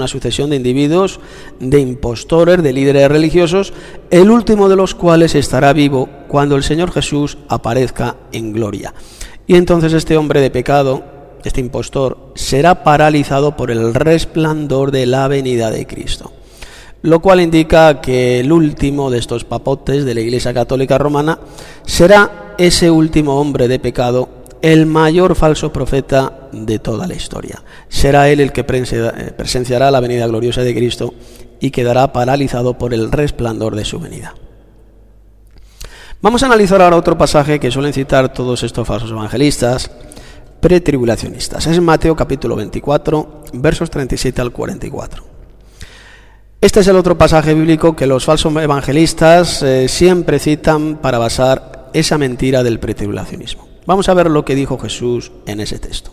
S3: de impostores, de líderes religiosos, el último de los cuales estará vivo cuando el Señor Jesús aparezca en gloria. Y entonces este hombre de pecado, este impostor, será paralizado por el resplandor de la venida de Cristo. Lo cual indica que el último de estos papotes de la Iglesia Católica Romana será ese último hombre de pecado, el mayor falso profeta de toda la historia. Será él el que presenciará la venida gloriosa de Cristo y quedará paralizado por el resplandor de su venida. Vamos a analizar ahora otro pasaje que suelen citar todos estos falsos evangelistas pretribulacionistas. Es Mateo capítulo 24, versos 37 al 44. Este es el otro pasaje bíblico que los falsos evangelistas siempre citan para basar esa mentira del pretribulacionismo. Vamos a ver lo que dijo Jesús en ese texto.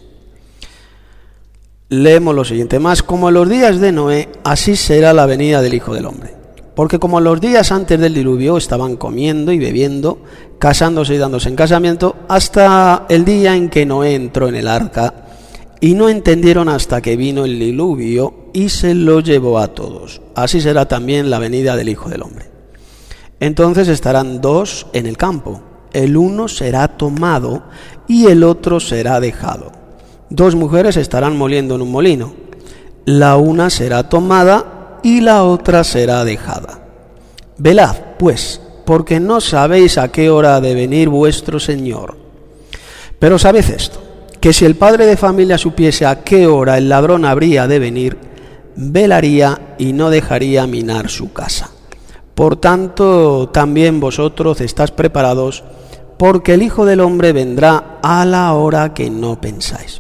S3: Leemos lo siguiente: más como en los días de Noé, así será la venida del Hijo del Hombre. Porque como en los días antes del diluvio estaban comiendo y bebiendo, casándose y dándose en casamiento, hasta el día en que Noé entró en el arca, y no entendieron hasta que vino el diluvio y se lo llevó a todos. Así será también la venida del Hijo del Hombre. Entonces estarán dos en el campo, el uno será tomado y el otro será dejado. Dos mujeres estarán moliendo en un molino, la una será tomada y la otra será dejada. Velad, pues, porque no sabéis a qué hora ha de venir vuestro Señor. Pero sabed esto, que si el padre de familia supiese a qué hora el ladrón habría de venir, velaría y no dejaría minar su casa. Por tanto, también vosotros estáis preparados, porque el Hijo del Hombre vendrá a la hora que no pensáis.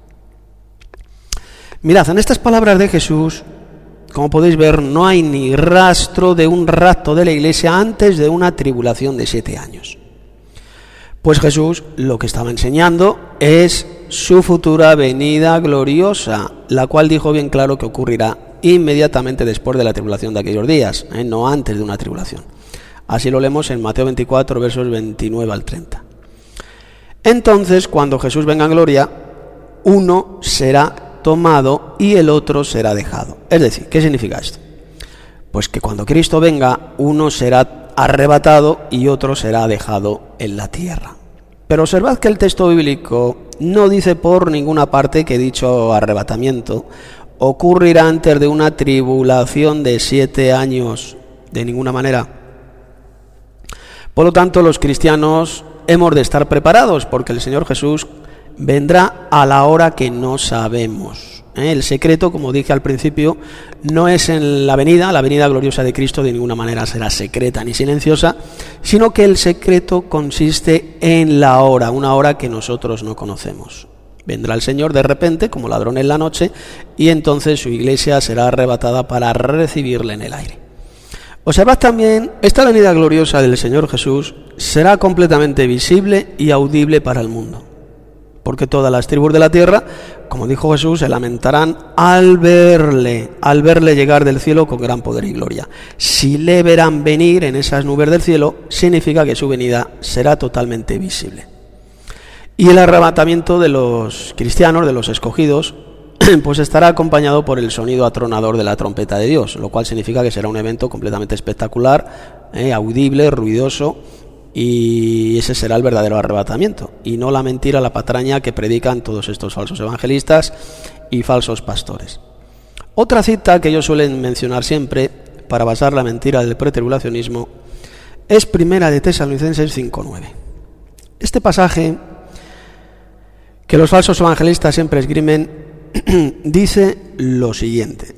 S3: Mirad, en estas palabras de Jesús, como podéis ver, no hay ni rastro de un rapto de la Iglesia antes de una tribulación de 7 años. Pues Jesús lo que estaba enseñando es su futura venida gloriosa, la cual dijo bien claro que ocurrirá inmediatamente después de la tribulación de aquellos días, no antes de una tribulación. Así lo leemos en Mateo 24, versos 29 al 30. Entonces, cuando Jesús venga en gloria, uno será tomado y el otro será dejado. Es decir, ¿qué significa esto? Pues que cuando Cristo venga, uno será arrebatado y otro será dejado en la tierra. Pero observad que el texto bíblico no dice por ninguna parte que dicho arrebatamiento ocurrirá antes de una tribulación de 7 años, de ninguna manera. Por lo tanto, los cristianos hemos de estar preparados, porque el Señor Jesús vendrá a la hora que no sabemos. El secreto, como dije al principio, no es en la venida gloriosa de Cristo de ninguna manera será secreta ni silenciosa, sino que el secreto consiste en la hora, una hora que nosotros no conocemos. Vendrá el Señor de repente, como ladrón en la noche, y entonces su iglesia será arrebatada para recibirle en el aire. Observad también, esta venida gloriosa del Señor Jesús será completamente visible y audible para el mundo. porque todas las tribus de la tierra, como dijo Jesús, se lamentarán al verle llegar del cielo con gran poder y gloria. Si le verán venir en esas nubes del cielo, significa que su venida será totalmente visible. Y el arrebatamiento de los cristianos, de los escogidos, pues estará acompañado por el sonido atronador de la trompeta de Dios, lo cual significa que será un evento completamente espectacular, audible, ruidoso, y ese será el verdadero arrebatamiento, y no la mentira, la patraña que predican todos estos falsos evangelistas y falsos pastores. Otra cita que ellos suelen mencionar siempre para basar la mentira del pretribulacionismo es Primera de Tesalonicenses 5:9. Este pasaje que los falsos evangelistas siempre esgrimen dice lo siguiente: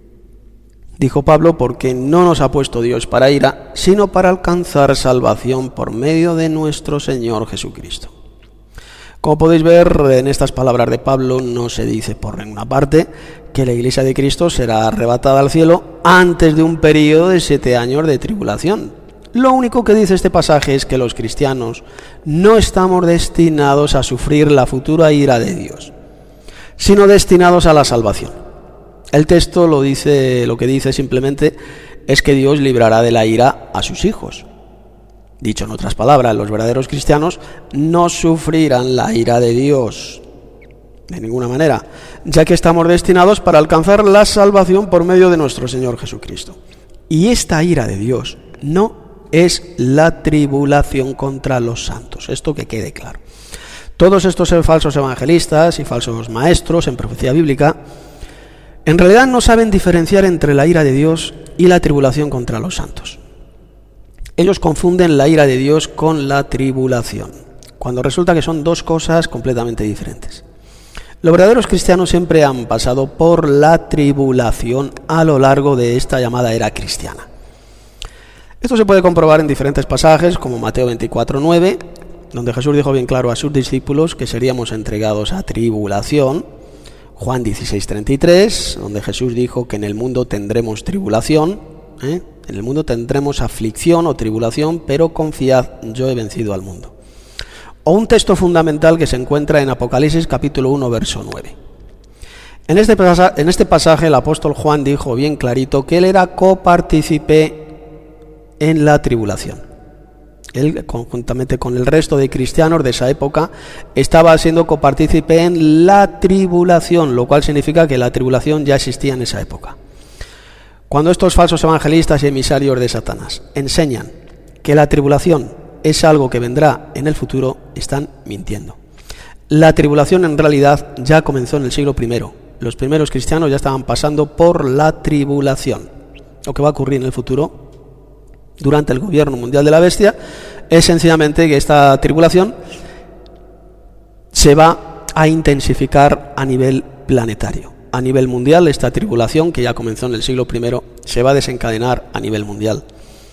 S3: dijo Pablo, porque no nos ha puesto Dios para ira, sino para alcanzar salvación por medio de nuestro Señor Jesucristo. Como podéis ver, en estas palabras de Pablo no se dice por ninguna parte que la Iglesia de Cristo será arrebatada al cielo antes de un periodo de 7 años de tribulación. Lo único que dice este pasaje es que los cristianos no estamos destinados a sufrir la futura ira de Dios, sino destinados a la salvación. El texto lo que dice simplemente es que Dios librará de la ira a sus hijos. Dicho en otras palabras, los verdaderos cristianos no sufrirán la ira de Dios de ninguna manera, ya que estamos destinados para alcanzar la salvación por medio de nuestro Señor Jesucristo. Y esta ira de Dios no es la tribulación contra los santos, esto que quede claro. Todos estos falsos evangelistas y falsos maestros en profecía bíblica en realidad no saben diferenciar entre la ira de Dios y la tribulación contra los santos. Ellos confunden la ira de Dios con la tribulación, cuando resulta que son dos cosas completamente diferentes. Los verdaderos cristianos siempre han pasado por la tribulación a lo largo de esta llamada era cristiana. Esto se puede comprobar en diferentes pasajes, como Mateo 24:9, donde Jesús dijo bien claro a sus discípulos que seríamos entregados a tribulación. Juan 16:33, donde Jesús dijo que en el mundo tendremos tribulación, en el mundo tendremos aflicción o tribulación, pero confiad, yo he vencido al mundo. O un texto fundamental que se encuentra en Apocalipsis capítulo 1, verso 9. En este pasaje el apóstol Juan dijo bien clarito que él era copartícipe en la tribulación. Él, conjuntamente con el resto de cristianos de esa época, estaba siendo copartícipe en la tribulación, lo cual significa que la tribulación ya existía en esa época. Cuando estos falsos evangelistas y emisarios de Satanás enseñan que la tribulación es algo que vendrá en el futuro, están mintiendo. La tribulación en realidad ya comenzó en el siglo I. Los primeros cristianos ya estaban pasando por la tribulación. Lo que va a ocurrir en el futuro durante el gobierno mundial de la bestia es sencillamente que esta tribulación se va a intensificar a nivel planetario. A nivel mundial, esta tribulación que ya comenzó en el siglo I se va a desencadenar a nivel mundial.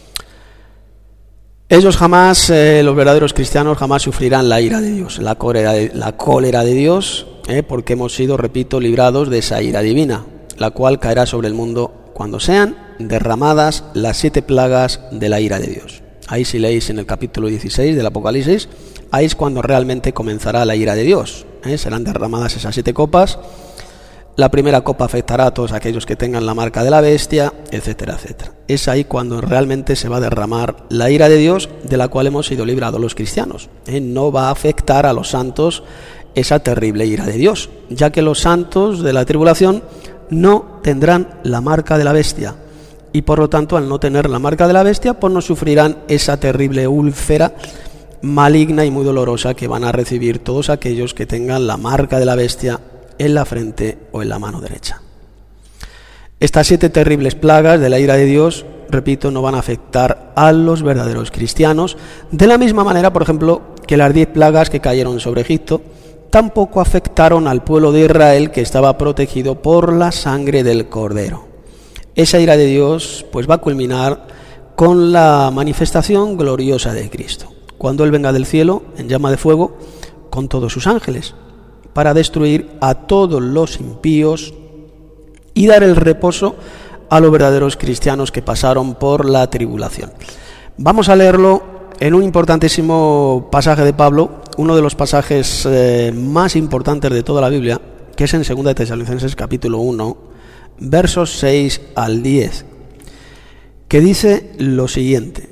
S3: Ellos jamás, los verdaderos cristianos, jamás sufrirán la ira de Dios, la cólera de Dios, porque hemos sido, repito, librados de esa ira divina, la cual caerá sobre el mundo cuando sean derramadas las 7 plagas de la ira de Dios. Ahí si leéis en el capítulo 16 del Apocalipsis, ahí es cuando realmente comenzará la ira de Dios. Serán derramadas esas 7 copas. La primera copa afectará a todos aquellos que tengan la marca de la bestia, etcétera, etcétera. Es ahí cuando realmente se va a derramar la ira de Dios, de la cual hemos sido librados los cristianos. No va a afectar a los santos esa terrible ira de Dios, ya que los santos de la tribulación no tendrán la marca de la bestia, y por lo tanto, al no tener la marca de la bestia, pues no sufrirán esa terrible úlcera maligna y muy dolorosa que van a recibir todos aquellos que tengan la marca de la bestia en la frente o en la mano derecha. Estas 7 terribles plagas de la ira de Dios, repito, no van a afectar a los verdaderos cristianos, de la misma manera, por ejemplo, que las 10 plagas que cayeron sobre Egipto tampoco afectaron al pueblo de Israel, que estaba protegido por la sangre del Cordero. Esa ira de Dios pues va a culminar con la manifestación gloriosa de Cristo, cuando Él venga del cielo en llama de fuego con todos sus ángeles, para destruir a todos los impíos y dar el reposo a los verdaderos cristianos que pasaron por la tribulación. Vamos a leerlo en un importantísimo pasaje de Pablo, uno de los pasajes más importantes de toda la Biblia, que es en 2 de Tesalonicenses capítulo 1, versos 6 al 10, que dice lo siguiente: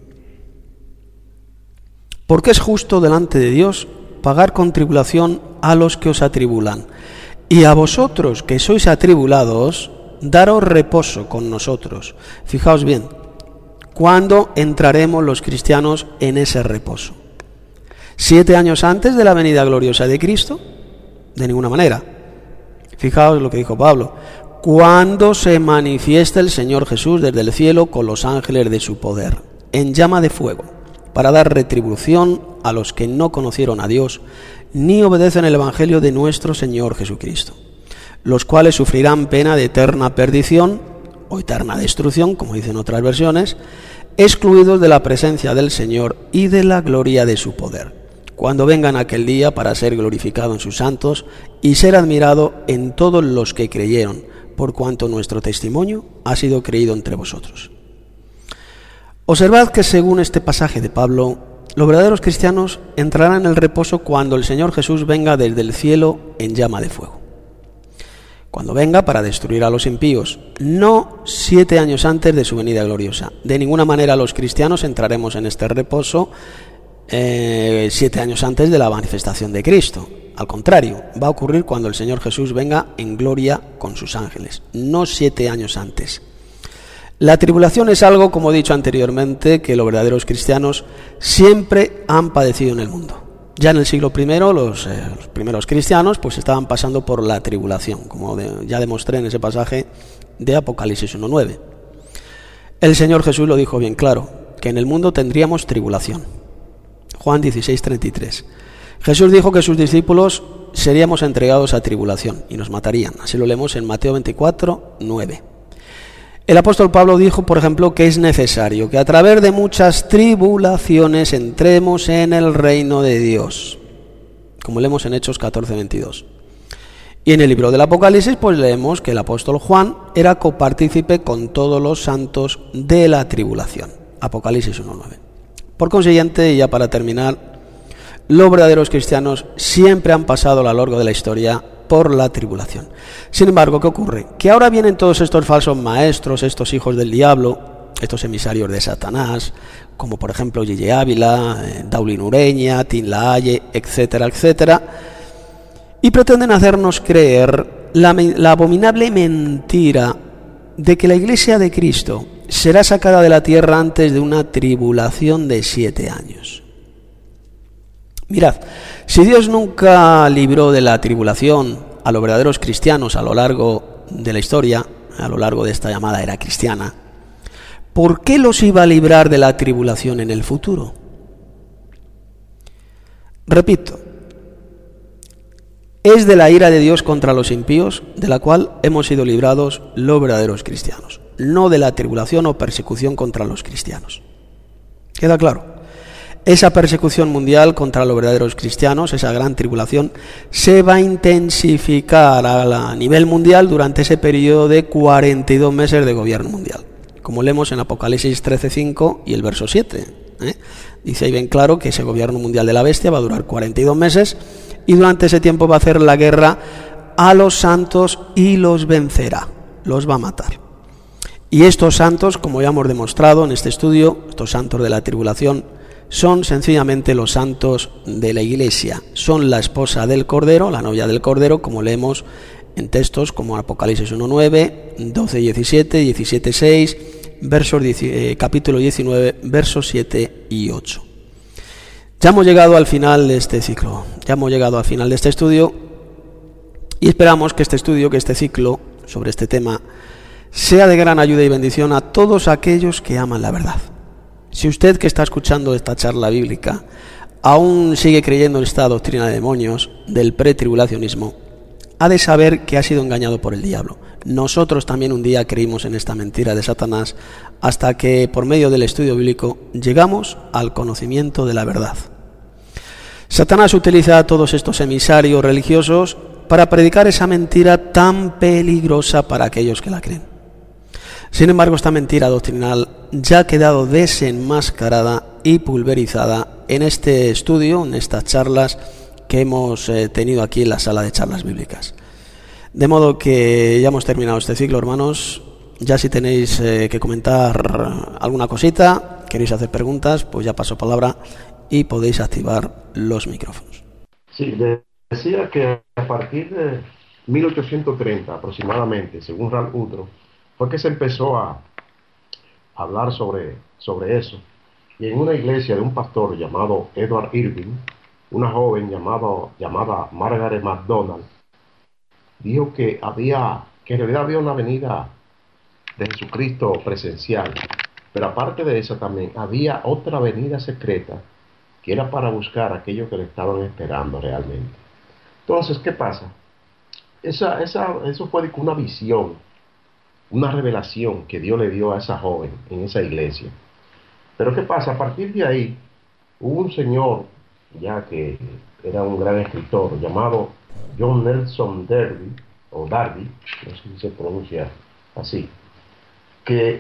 S3: porque es justo delante de Dios pagar con tribulación a los que os atribulan, y a vosotros que sois atribulados, daros reposo con nosotros. Fijaos bien, ¿cuándo entraremos los cristianos en ese reposo? ¿7 años antes de la venida gloriosa de Cristo? De ninguna manera. Fijaos lo que dijo Pablo: cuando se manifieste el Señor Jesús desde el cielo con los ángeles de su poder, en llama de fuego, para dar retribución a los que no conocieron a Dios, ni obedecen el Evangelio de nuestro Señor Jesucristo, los cuales sufrirán pena de eterna perdición, o eterna destrucción, como dicen otras versiones, excluidos de la presencia del Señor y de la gloria de su poder, cuando vengan aquel día para ser glorificado en sus santos y ser admirado en todos los que creyeron, por cuanto nuestro testimonio ha sido creído entre vosotros. Observad que según este pasaje de Pablo, los verdaderos cristianos entrarán en el reposo cuando el Señor Jesús venga desde el cielo en llama de fuego. Cuando venga para destruir a los impíos, no 7 años antes de su venida gloriosa. De ninguna manera los cristianos entraremos en este reposo 7 años antes de la manifestación de Cristo. Al contrario, va a ocurrir cuando el Señor Jesús venga en gloria con sus ángeles, no 7 años antes. La tribulación es algo, como he dicho anteriormente, que los verdaderos cristianos siempre han padecido en el mundo. Ya en el siglo I, los primeros cristianos pues estaban pasando por la tribulación, como ya demostré en ese pasaje de Apocalipsis 1:9. El Señor Jesús lo dijo bien claro, que en el mundo tendríamos tribulación. Juan 16:33. Jesús dijo que sus discípulos seríamos entregados a tribulación y nos matarían. Así lo leemos en Mateo 24:9. El apóstol Pablo dijo, por ejemplo, que es necesario que a través de muchas tribulaciones entremos en el reino de Dios, como leemos en Hechos 14:22. Y en el libro del Apocalipsis, pues leemos que el apóstol Juan era copartícipe con todos los santos de la tribulación. Apocalipsis 1:9. Por consiguiente, y ya para terminar, los verdaderos cristianos siempre han pasado a lo largo de la historia por la tribulación. Sin embargo, ¿qué ocurre? Que ahora vienen todos estos falsos maestros, estos hijos del diablo, estos emisarios de Satanás, como por ejemplo Yeye Ávila, Daulín Ureña, Tim LaHaye, etcétera, etcétera, y pretenden hacernos creer la abominable mentira de que la Iglesia de Cristo será sacada de la tierra antes de una tribulación de 7 años. Mirad, si Dios nunca libró de la tribulación a los verdaderos cristianos a lo largo de la historia, a lo largo de esta llamada era cristiana, ¿por qué los iba a librar de la tribulación en el futuro? Repito, es de la ira de Dios contra los impíos de la cual hemos sido librados los verdaderos cristianos, no de la tribulación o persecución contra los cristianos. ¿Queda claro? Esa persecución mundial contra los verdaderos cristianos, esa gran tribulación, se va a intensificar a nivel mundial durante ese periodo de 42 meses de gobierno mundial, como leemos en Apocalipsis 13:5 y el verso 7. Dice ahí bien claro que ese gobierno mundial de la bestia va a durar 42 meses y durante ese tiempo va a hacer la guerra a los santos y los vencerá, los va a matar. Y estos santos, como ya hemos demostrado en este estudio, estos santos de la tribulación, son sencillamente los santos de la Iglesia, son la esposa del Cordero, la novia del Cordero, como leemos en textos como Apocalipsis 1:9, 12:17, 17:6, capítulo 19, versos 7 y 8. Ya hemos llegado al final de este ciclo, ya hemos llegado al final de este estudio y esperamos que este estudio, que este ciclo sobre este tema sea de gran ayuda y bendición a todos aquellos que aman la verdad. Si usted que está escuchando esta charla bíblica aún sigue creyendo en esta doctrina de demonios del pretribulacionismo, ha de saber que ha sido engañado por el diablo. Nosotros también un día creímos en esta mentira de Satanás hasta que por medio del estudio bíblico llegamos al conocimiento de la verdad. Satanás utiliza a todos estos emisarios religiosos para predicar esa mentira tan peligrosa para aquellos que la creen. Sin embargo, esta mentira doctrinal ya ha quedado desenmascarada y pulverizada en este estudio, en estas charlas que hemos tenido aquí en la sala de charlas bíblicas. De modo que ya hemos terminado este ciclo, hermanos. Ya si tenéis que comentar alguna cosita, queréis hacer preguntas, pues ya paso palabra y podéis activar los micrófonos.
S4: Sí, decía que a partir de 1830 aproximadamente, según Ralph Woodrow, fue que se empezó a hablar sobre eso. Y en una iglesia de un pastor llamado Edward Irving, una joven llamada Margaret MacDonald dijo que en realidad había una venida de Jesucristo presencial, pero aparte de eso también había otra venida secreta que era para buscar a aquellos que le estaban esperando realmente. Entonces, ¿qué pasa? Eso fue una visión, una revelación que Dios le dio a esa joven en esa iglesia. Pero ¿qué pasa? A partir de ahí hubo un señor, ya que era un gran escritor, llamado John Nelson Darby, o Darby, no sé si se pronuncia así, que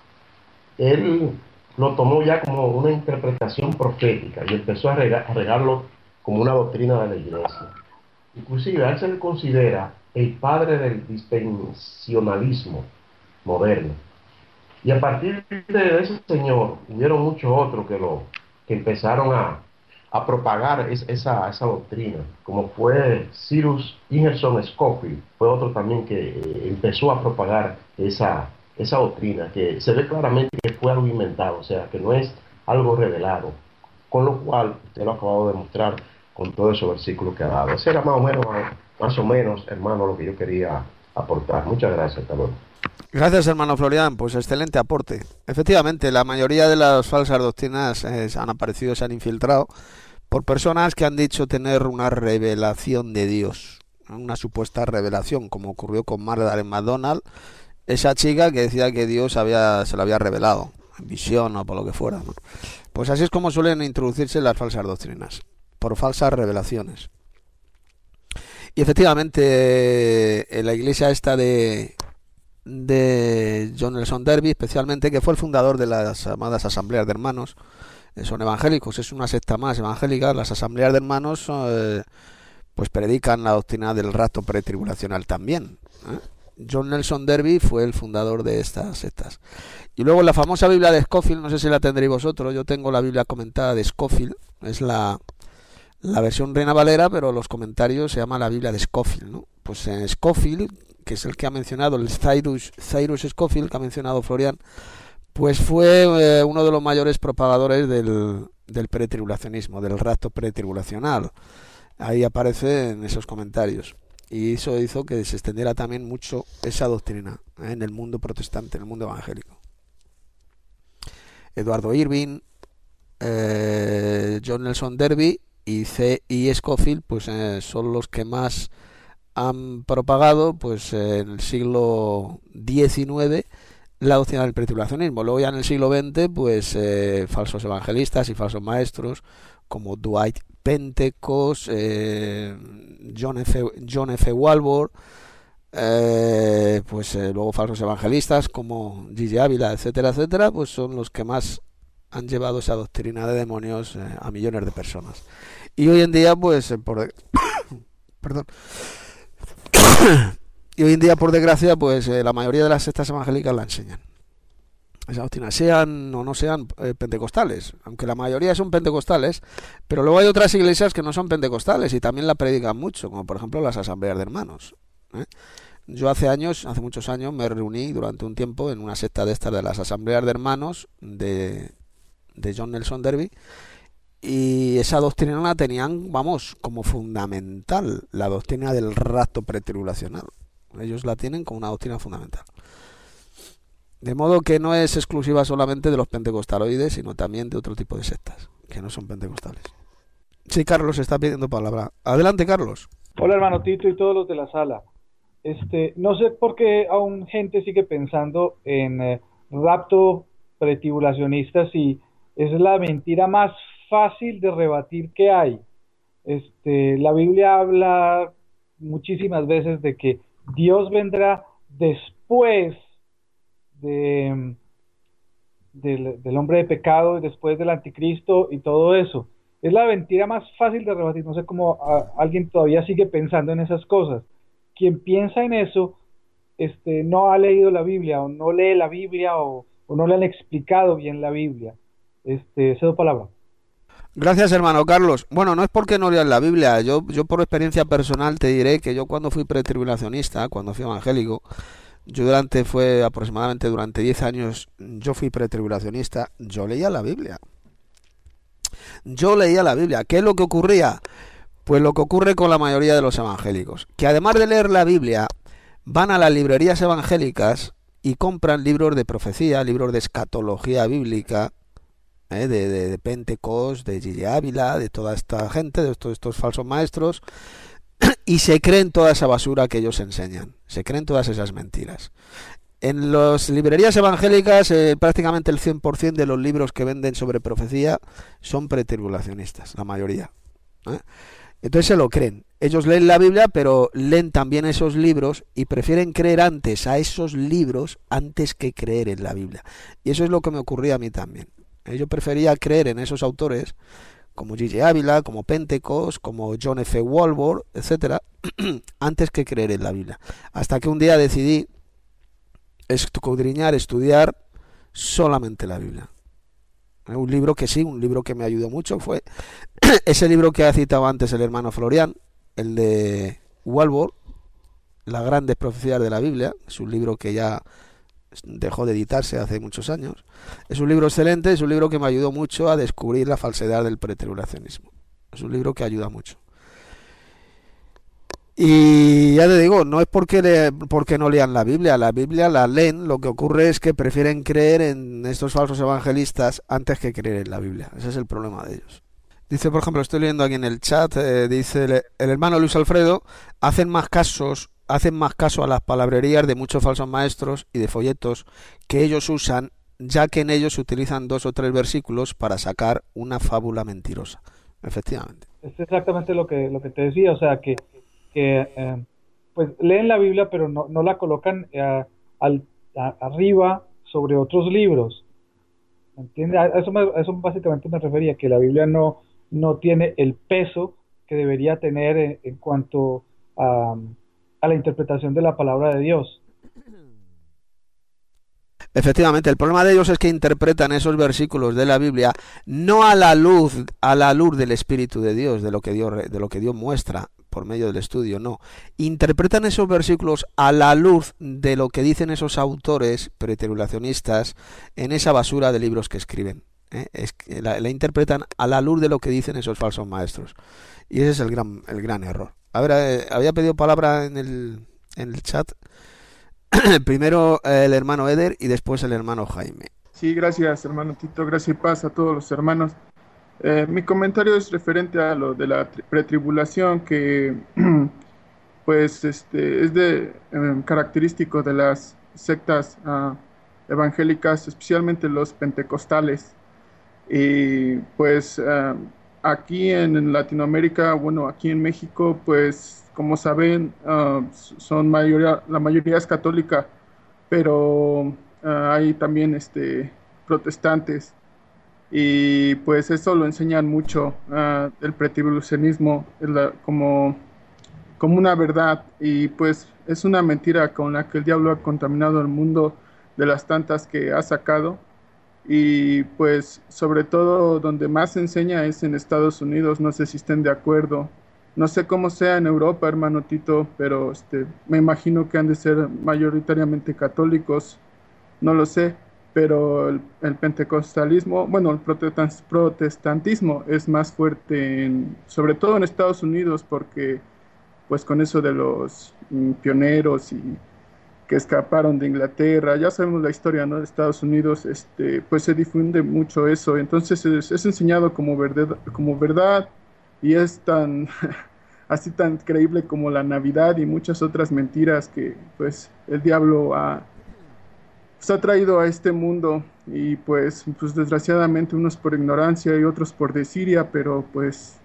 S4: él lo tomó ya como una interpretación profética y empezó a regarlo como una doctrina de la iglesia. Inclusive a él se le considera el padre del dispensacionalismo moderno. Y a partir de ese señor, hubieron muchos otros que empezaron a propagar esa doctrina, como fue Cyrus Ingerson Scofield, fue otro también que empezó a propagar esa doctrina, que se ve claramente que fue algo inventado, o sea, que no es algo revelado, con lo cual usted lo ha acabado de mostrar con todos esos versículos que ha dado. Ese era más o menos, hermano, lo que yo quería aportar. Muchas gracias, hasta luego.
S3: Gracias, hermano Florian, pues excelente aporte. Efectivamente, la mayoría de las falsas doctrinas han aparecido, se han infiltrado por personas que han dicho tener una revelación de Dios, una supuesta revelación, como ocurrió con Margaret MacDonald, esa chica que decía que Dios se lo había revelado, en visión o por lo que fuera, ¿no? Pues así es como suelen introducirse las falsas doctrinas, por falsas revelaciones. Y efectivamente, en la iglesia esta de John Nelson Darby, especialmente, que fue el fundador de las llamadas asambleas de hermanos, son evangélicos, es una secta más evangélica. Las asambleas de hermanos pues predican la doctrina del rapto pretribulacional también, ¿eh? John Nelson Darby fue el fundador de estas sectas. Y luego la famosa Biblia de Scofield, no sé si la tendréis vosotros, yo tengo la Biblia comentada de Scofield, es la versión Reina Valera, pero los comentarios se llama la Biblia de Scofield, ¿no? Pues en Scofield, que es el que ha mencionado, el Cyrus Scofield, que ha mencionado Florian, pues fue uno de los mayores propagadores del pretribulacionismo, del rapto pretribulacional. Ahí aparece en esos comentarios. Y eso hizo que se extendiera también mucho esa doctrina en el mundo protestante, en el mundo evangélico. Eduardo Irving, John Nelson Darby y Scofield, pues son los que más han propagado, pues en el siglo XIX, la doctrina del pretribulacionismo. Luego ya en el siglo XX, pues falsos evangelistas y falsos maestros como Dwight Pentecost, John F. Walvoord, luego falsos evangelistas como Gigi Ávila, etcétera, etcétera, pues son los que más han llevado esa doctrina de demonios a millones de personas. Y hoy en día, pues, perdón. Y hoy en día, por desgracia, pues la mayoría de las sectas evangélicas la enseñan. Esa doctrina, sean o no sean pentecostales, aunque la mayoría son pentecostales, pero luego hay otras iglesias que no son pentecostales y también la predican mucho, como por ejemplo las asambleas de hermanos, ¿eh? Yo hace muchos años, me reuní durante un tiempo en una secta de estas de las asambleas de hermanos de John Nelson Darby, y esa doctrina la tenían, vamos, como fundamental, la doctrina del rapto pretribulacional. Ellos la tienen como una doctrina fundamental. De modo que no es exclusiva solamente de los pentecostaloides, sino también de otro tipo de sectas, que no son pentecostales. Sí, Carlos está pidiendo palabra. Adelante, Carlos.
S5: Hola, hermano Tito y todos los de la sala. No sé por qué aún gente sigue pensando en rapto pretribulacionista si es la mentira más fácil de rebatir que hay. La Biblia habla muchísimas veces de que Dios vendrá después de del hombre de pecado y después del anticristo y todo eso. Es la mentira más fácil de rebatir. No sé cómo alguien todavía sigue pensando en esas cosas. Quien piensa en eso, no ha leído la Biblia, o no lee la Biblia, o no le han explicado bien la Biblia. Cedo palabra.
S3: Gracias, hermano Carlos. Bueno, no es porque no leas la Biblia. Yo por experiencia personal te diré que yo cuando fui pretribulacionista, cuando fui evangélico, fue aproximadamente durante 10 años, yo fui pretribulacionista, yo leía la Biblia. Yo leía la Biblia. ¿Qué es lo que ocurría? Pues lo que ocurre con la mayoría de los evangélicos, que además de leer la Biblia, van a las librerías evangélicas y compran libros de profecía, libros de escatología bíblica, de Pentecost, de Gigi Ávila, de toda esta gente, de estos falsos maestros, y se creen toda esa basura que ellos enseñan, se creen todas esas mentiras. En las librerías evangélicas prácticamente el 100% de los libros que venden sobre profecía son pretribulacionistas, la mayoría. Entonces se lo creen. Ellos leen la Biblia, pero leen también esos libros y prefieren creer antes a esos libros antes que creer en la Biblia. Y eso es lo que me ocurría a mí también. Yo prefería creer en esos autores como Gigi Ávila, como Pentecost, como John F. Walvoord, etcétera, antes que creer en la Biblia. Hasta que un día decidí escudriñar, estudiar solamente la Biblia. Un libro que me ayudó mucho fue ese libro que ha citado antes el hermano Florian, el de Walvoord, Las grandes profecías de la Biblia. Es un libro que ya dejó de editarse hace muchos años. Es un libro excelente, es un libro que me ayudó mucho a descubrir la falsedad del pretribulacionismo. Es un libro que ayuda mucho. Y ya te digo, no es porque no lean la Biblia la leen, lo que ocurre es que prefieren creer en estos falsos evangelistas antes que creer en la Biblia. Ese es el problema de ellos. Dice, por ejemplo, estoy leyendo aquí en el chat, dice el hermano Luis Alfredo, hacen más caso a las palabrerías de muchos falsos maestros y de folletos que ellos usan, ya que en ellos utilizan 2 o 3 versículos para sacar una fábula mentirosa. Efectivamente.
S5: Es exactamente lo que te decía, o sea, que pues leen la Biblia, pero no la colocan arriba sobre otros libros. ¿Entiendes? A eso básicamente me refería, que la Biblia no tiene el peso que debería tener en cuanto a la interpretación de la palabra de Dios.
S3: Efectivamente, el problema de ellos es que interpretan esos versículos de la Biblia no a la luz del Espíritu de Dios, de lo que Dios muestra por medio del estudio, no. Interpretan esos versículos a la luz de lo que dicen esos autores pretribulacionistas en esa basura de libros que escriben. La interpretan a la luz de lo que dicen esos falsos maestros. Y ese es el gran error. A ver, había pedido palabra en el chat. Primero el hermano Eder y después el hermano Jaime.
S6: Sí, gracias hermano Tito, gracias y paz a todos los hermanos. Mi comentario es referente a lo de la pretribulación, que pues es característico de las sectas evangélicas, especialmente los pentecostales. Y pues aquí en Latinoamérica, bueno, aquí en México, pues como saben, la mayoría es católica, pero hay también protestantes, y pues eso lo enseñan mucho, el pretribulacionismo como una verdad, y pues es una mentira con la que el diablo ha contaminado el mundo de las tantas que ha sacado. Y pues sobre todo donde más se enseña es en Estados Unidos. No sé si estén de acuerdo. No sé cómo sea en Europa, hermano Tito, pero me imagino que han de ser mayoritariamente católicos, no lo sé, pero el pentecostalismo, bueno, el protestantismo es más fuerte, sobre todo en Estados Unidos, porque pues con eso de los pioneros y que escaparon de Inglaterra, ya sabemos la historia, ¿no?, de Estados Unidos, pues se difunde mucho eso, entonces es enseñado como verdad, y es tan así tan creíble como la Navidad y muchas otras mentiras que pues el diablo ha traído a este mundo, y pues desgraciadamente unos por ignorancia y otros por desidia, pero pues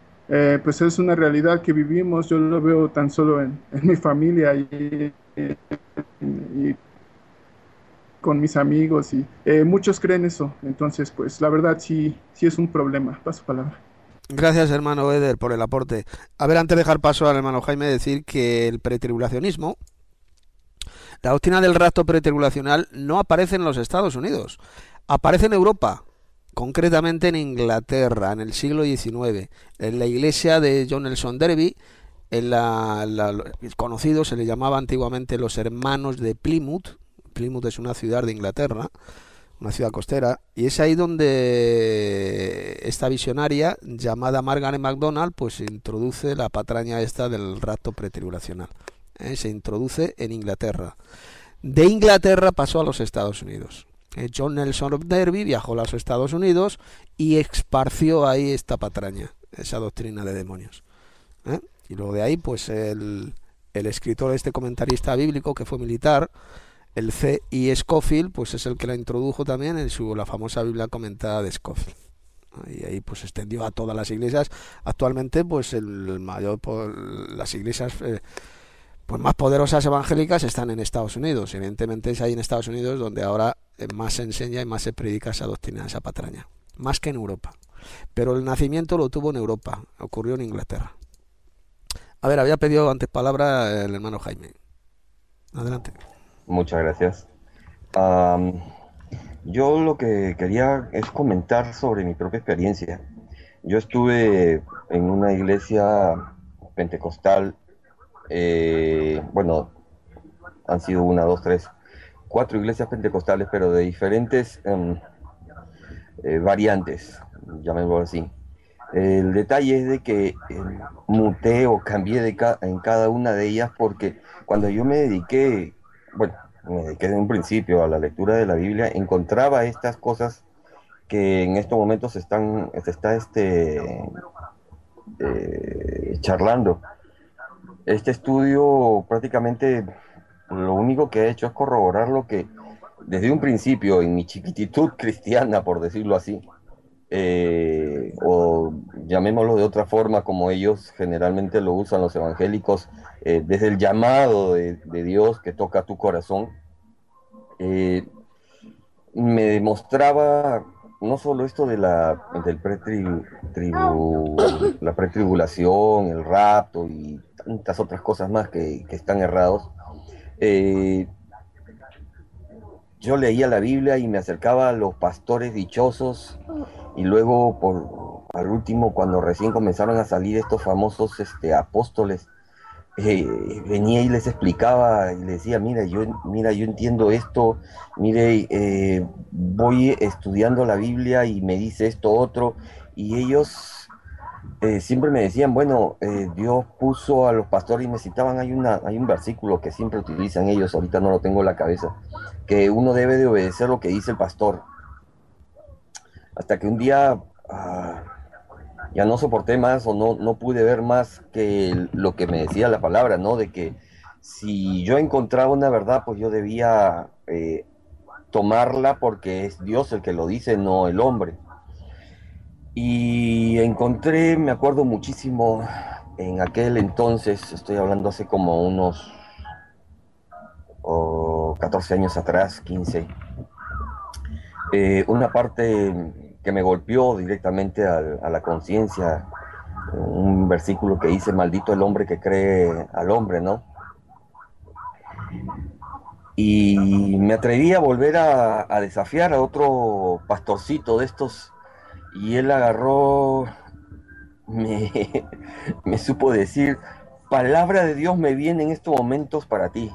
S6: es una realidad que vivimos. Yo lo veo tan solo en mi familia y con mis amigos y muchos creen eso. Entonces, pues la verdad sí es un problema. Paso palabra.
S3: Gracias, hermano Eder, por el aporte. A ver, antes de dejar paso al hermano Jaime, decir que el pretribulacionismo, la doctrina del rapto pretribulacional, no aparece en los Estados Unidos, aparece en Europa, concretamente en Inglaterra, en el siglo XIX, en la iglesia de John Nelson Darby, conocido, se le llamaba antiguamente los hermanos de Plymouth. Plymouth es una ciudad de Inglaterra, una ciudad costera, y es ahí donde esta visionaria llamada Margaret MacDonald pues introduce la patraña esta del rapto pretribulacional. Se introduce en Inglaterra. De Inglaterra pasó a los Estados Unidos. John Nelson of Derby viajó a los Estados Unidos y esparció ahí esta patraña, esa doctrina de demonios. Y luego de ahí pues el escritor, este comentarista bíblico que fue militar, el C.I. Scofield, pues es el que la introdujo también en la famosa Biblia comentada de Scofield. Y ahí pues extendió a todas las iglesias. Actualmente pues las iglesias pues más poderosas evangélicas están en Estados Unidos. Evidentemente es ahí en Estados Unidos donde ahora más se enseña y más se predica esa doctrina, esa patraña, más que en Europa. Pero el nacimiento lo tuvo en Europa, ocurrió en Inglaterra. A ver, había pedido antes palabra el hermano Jaime. Adelante.
S7: Muchas gracias. Yo lo que quería es comentar sobre mi propia experiencia. Yo estuve en una iglesia pentecostal, bueno, han sido 1, 2, 3, 4 iglesias pentecostales, pero de diferentes variantes, llamémoslo así. El detalle es de que muté o cambié en cada una de ellas porque cuando yo me dediqué en un principio a la lectura de la Biblia, encontraba estas cosas que en estos momentos se está charlando. Este estudio prácticamente lo único que ha hecho es corroborar lo que desde un principio en mi chiquititud cristiana, por decirlo así, o llamémoslo de otra forma como ellos generalmente lo usan los evangélicos, desde el llamado de Dios que toca tu corazón, me demostraba no solo esto de la pretribulación, el rapto y tantas otras cosas más que están errados. Yo leía la Biblia y me acercaba a los pastores dichosos y luego al último, cuando recién comenzaron a salir estos famosos apóstoles, venía y les explicaba y les decía, mira, yo entiendo esto, mire, voy estudiando la Biblia y me dice esto otro, y ellos siempre me decían, bueno, Dios puso a los pastores y me citaban, hay un versículo que siempre utilizan ellos, ahorita no lo tengo en la cabeza, que uno debe de obedecer lo que dice el pastor. Hasta que un día ya no soporté más o no pude ver más que lo que me decía la palabra, ¿no? De que si yo encontraba una verdad, pues yo debía tomarla porque es Dios el que lo dice, no el hombre. Y encontré, me acuerdo muchísimo, en aquel entonces, estoy hablando hace como unos 14 años atrás, 15, una parte que me golpeó directamente a la conciencia, un versículo que dice, maldito el hombre que cree al hombre, ¿no? Y me atreví a volver a desafiar a otro pastorcito de estos, y él agarró, me supo decir, palabra de Dios me viene en estos momentos para ti.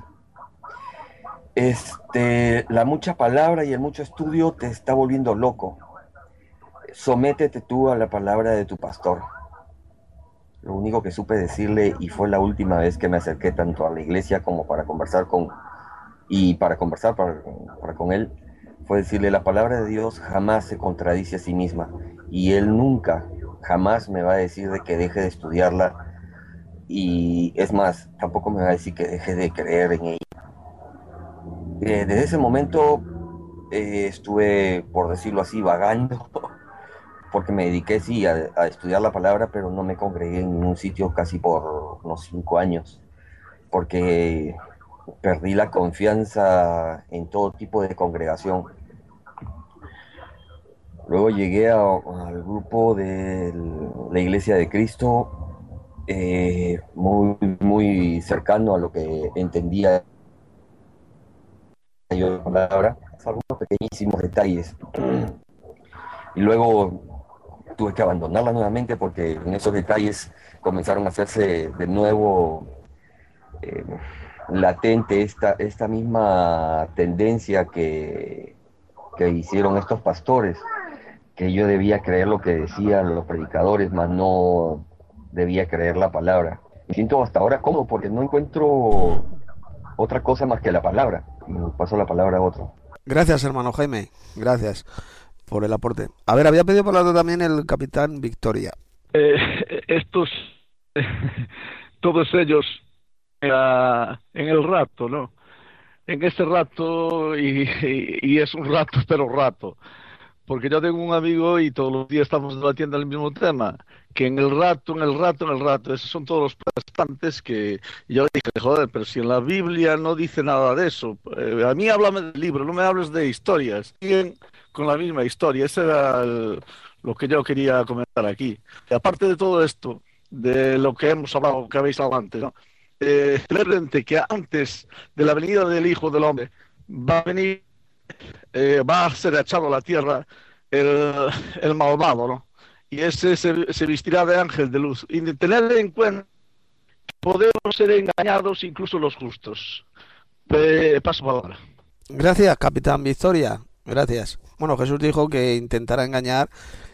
S7: La mucha palabra y el mucho estudio te está volviendo loco. Sométete tú a la palabra de tu pastor. Lo único que supe decirle, y fue la última vez que me acerqué tanto a la iglesia como para conversar con él, fue decirle, la palabra de Dios jamás se contradice a sí misma, y él nunca, jamás me va a decir de que deje de estudiarla, y es más, tampoco me va a decir que deje de creer en ella. Desde ese momento estuve, por decirlo así, vagando, porque me dediqué, sí, a estudiar la palabra, pero no me congregué en ningún sitio casi por unos 5 años, porque perdí la confianza en todo tipo de congregación. Luego llegué al grupo de la Iglesia de Cristo, muy, muy cercano a lo que entendía yo de la palabra, algunos pequeñísimos detalles. Y luego tuve que abandonarla nuevamente porque en esos detalles comenzaron a hacerse de nuevo eh, latente esta misma tendencia que hicieron estos pastores, que yo debía creer lo que decían los predicadores, mas no debía creer la palabra. Me siento hasta ahora cómodo porque no encuentro otra cosa más que la palabra. Y paso la palabra a otro.
S3: Gracias, hermano Jaime. Gracias por el aporte. A ver, había pedido palabra también el capitán Victoria.
S8: Estos, todos ellos en el rato, ¿no? En ese rato, y es un rato, pero rato. Porque yo tengo un amigo y todos los días estamos debatiendo el mismo tema, que en el rato, esos son todos los protestantes que y yo dije, joder, pero si en la Biblia no dice nada de eso, a mí háblame del libro, no me hables de historias, siguen con la misma historia, ese era lo que yo quería comentar aquí. Y aparte de todo esto, de lo que hemos hablado, que habéis hablado antes, ¿no? Tener que antes de la venida del Hijo del Hombre va a venir va a ser echado a la tierra el, el malvado, ¿no? Y ese se vestirá de ángel de luz. Y de tener en cuenta que podemos ser engañados incluso los justos. Paso palabra.
S3: Gracias, capitán Victoria. Gracias. Bueno, Jesús dijo que intentará engañar,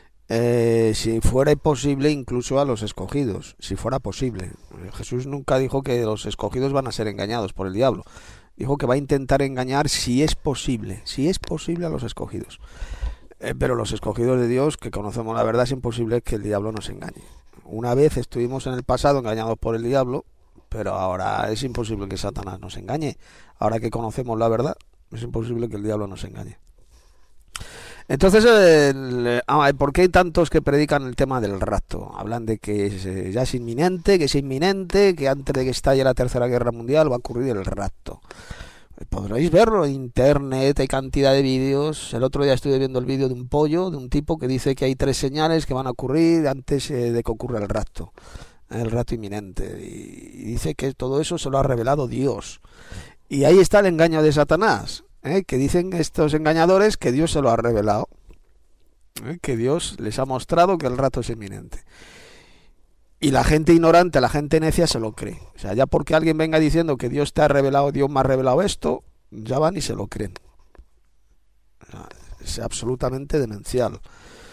S3: si fuera posible, incluso a los escogidos. Si fuera posible. Jesús nunca dijo que los escogidos van a ser engañados por el diablo. Dijo que va a intentar engañar si es posible a los escogidos. Pero los escogidos de Dios, que conocemos la verdad, es imposible que el diablo nos engañe. Una vez estuvimos en el pasado engañados por el diablo, pero ahora es imposible que Satanás nos engañe. Ahora que conocemos la verdad, es imposible que el diablo nos engañe. Entonces, ¿por qué hay tantos que predican el tema del rapto? Hablan de que ya es inminente, que antes de que estalle la Tercera Guerra Mundial va a ocurrir el rapto. Podréis verlo en internet, hay cantidad de vídeos. El otro día estuve viendo el vídeo de un pollo, de un tipo que dice que hay 3 señales que van a ocurrir antes de que ocurra el rapto inminente. Y dice que todo eso se lo ha revelado Dios. Y ahí está el engaño de Satanás. Que dicen estos engañadores que Dios se lo ha revelado, que Dios les ha mostrado que el rapto es inminente, y la gente ignorante, la gente necia se lo cree. O sea, ya porque alguien venga diciendo que Dios te ha revelado, Dios me ha revelado esto, ya van y se lo creen. O sea, es absolutamente demencial.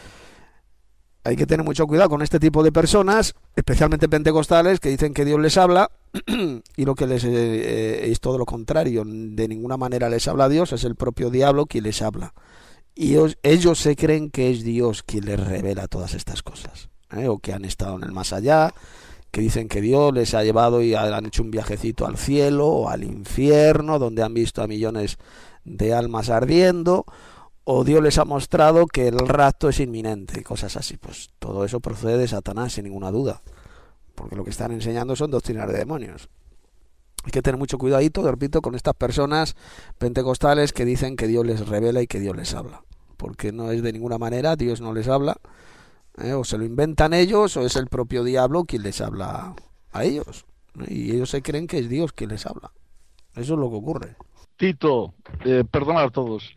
S3: Hay que tener mucho cuidado con este tipo de personas, especialmente pentecostales, que dicen que Dios les habla y lo que les es todo lo contrario. De ninguna manera les habla Dios, es el propio diablo quien les habla. Y ellos se creen que es Dios quien les revela todas estas cosas, o que han estado en el más allá, que dicen que Dios les ha llevado y han hecho un viajecito al cielo o al infierno, donde han visto a millones de almas ardiendo, o Dios les ha mostrado que el rapto es inminente, cosas así. Pues todo eso procede de Satanás, sin ninguna duda, porque lo que están enseñando son doctrinas de demonios. Hay que tener mucho cuidadito, repito, con estas personas pentecostales que dicen que Dios les revela y que Dios les habla, porque no es de ninguna manera, Dios no les habla, o se lo inventan ellos, o es el propio diablo quien les habla a ellos, y ellos se creen que es Dios quien les habla. Eso es lo que ocurre.
S8: Tito, perdonad a todos.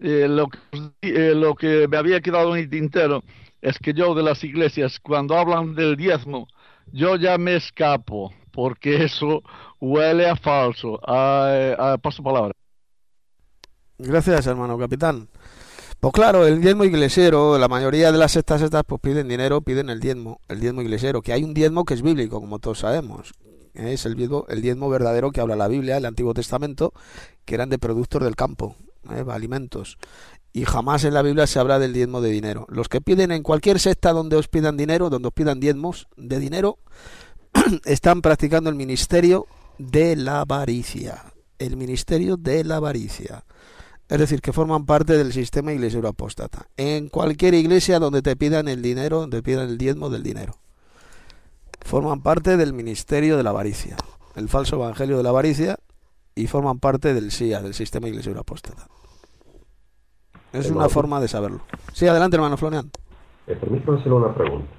S8: Lo que me había quedado en el tintero es que yo de las iglesias, cuando hablan del diezmo, yo ya me escapo, porque eso huele a falso. Paso palabra.
S3: Gracias, hermano capitán. Pues claro, el diezmo iglesiero, la mayoría de las sectas estas pues piden dinero, piden el diezmo iglesiero, que hay un diezmo que es bíblico, como todos sabemos. Es el diezmo verdadero que habla la Biblia, el Antiguo Testamento, que eran de productos del campo, alimentos. Y jamás en la Biblia se habla del diezmo de dinero. Los que piden en cualquier secta donde os pidan dinero, donde os pidan diezmos de dinero, están practicando el ministerio de la avaricia. El ministerio de la avaricia. Es decir, que forman parte del sistema iglesiero apóstata. En cualquier iglesia donde te pidan el dinero, donde te pidan el diezmo del dinero, forman parte del ministerio de la avaricia. El falso evangelio de la avaricia y forman parte del SIA, del Sistema Iglesia Apóstata. Es
S4: Hermano,
S3: una forma de saberlo. Sí, adelante, hermano Florian.
S4: Permítame hacerle una pregunta.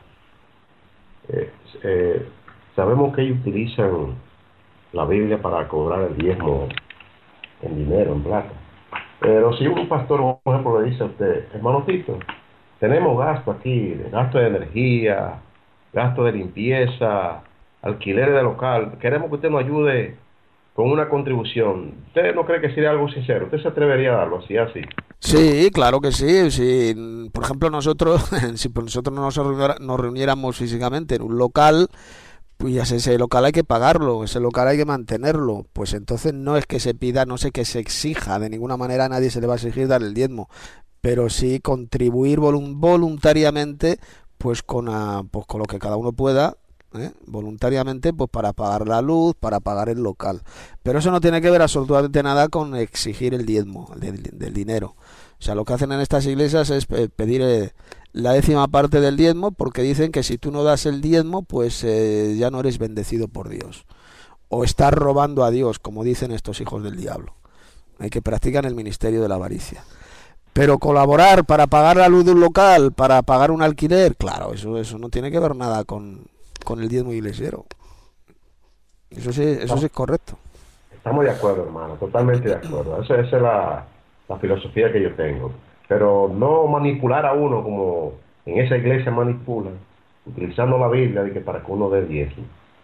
S4: Sabemos que ellos utilizan la Biblia para cobrar el diezmo en dinero, en plata. Pero si un pastor, por ejemplo, le dice a usted, hermano Tito, tenemos gasto aquí, gasto de energía, gasto de limpieza, alquiler de local, queremos que usted nos ayude con una contribución. ¿Usted no cree que sería algo sincero? ¿Usted se atrevería a darlo así?
S3: Sí, claro que sí. Si, por ejemplo, nosotros, si nosotros nos reuniéramos físicamente en un local, pues ese local hay que pagarlo, ese local hay que mantenerlo. Pues entonces no es que se pida, no sé que se exija, de ninguna manera a nadie se le va a exigir dar el diezmo, pero sí contribuir voluntariamente, pues con lo que cada uno pueda. Voluntariamente, pues para pagar la luz, para pagar el local, pero eso no tiene que ver absolutamente nada con exigir el diezmo del dinero. O sea, lo que hacen en estas iglesias es pedir la 10ª parte del diezmo, porque dicen que si tú no das el diezmo, pues ya no eres bendecido por Dios, o estás robando a Dios, como dicen estos hijos del diablo, que practican el ministerio de la avaricia. Pero colaborar para pagar la luz de un local, para pagar un alquiler, claro, eso no tiene que ver nada con el diezmo iglesiero. Eso sí es correcto.
S4: Estamos de acuerdo, hermano, totalmente de acuerdo. Esa es la filosofía que yo tengo. Pero no manipular a uno como en esa iglesia manipulan, utilizando la Biblia para que uno dé diezmo.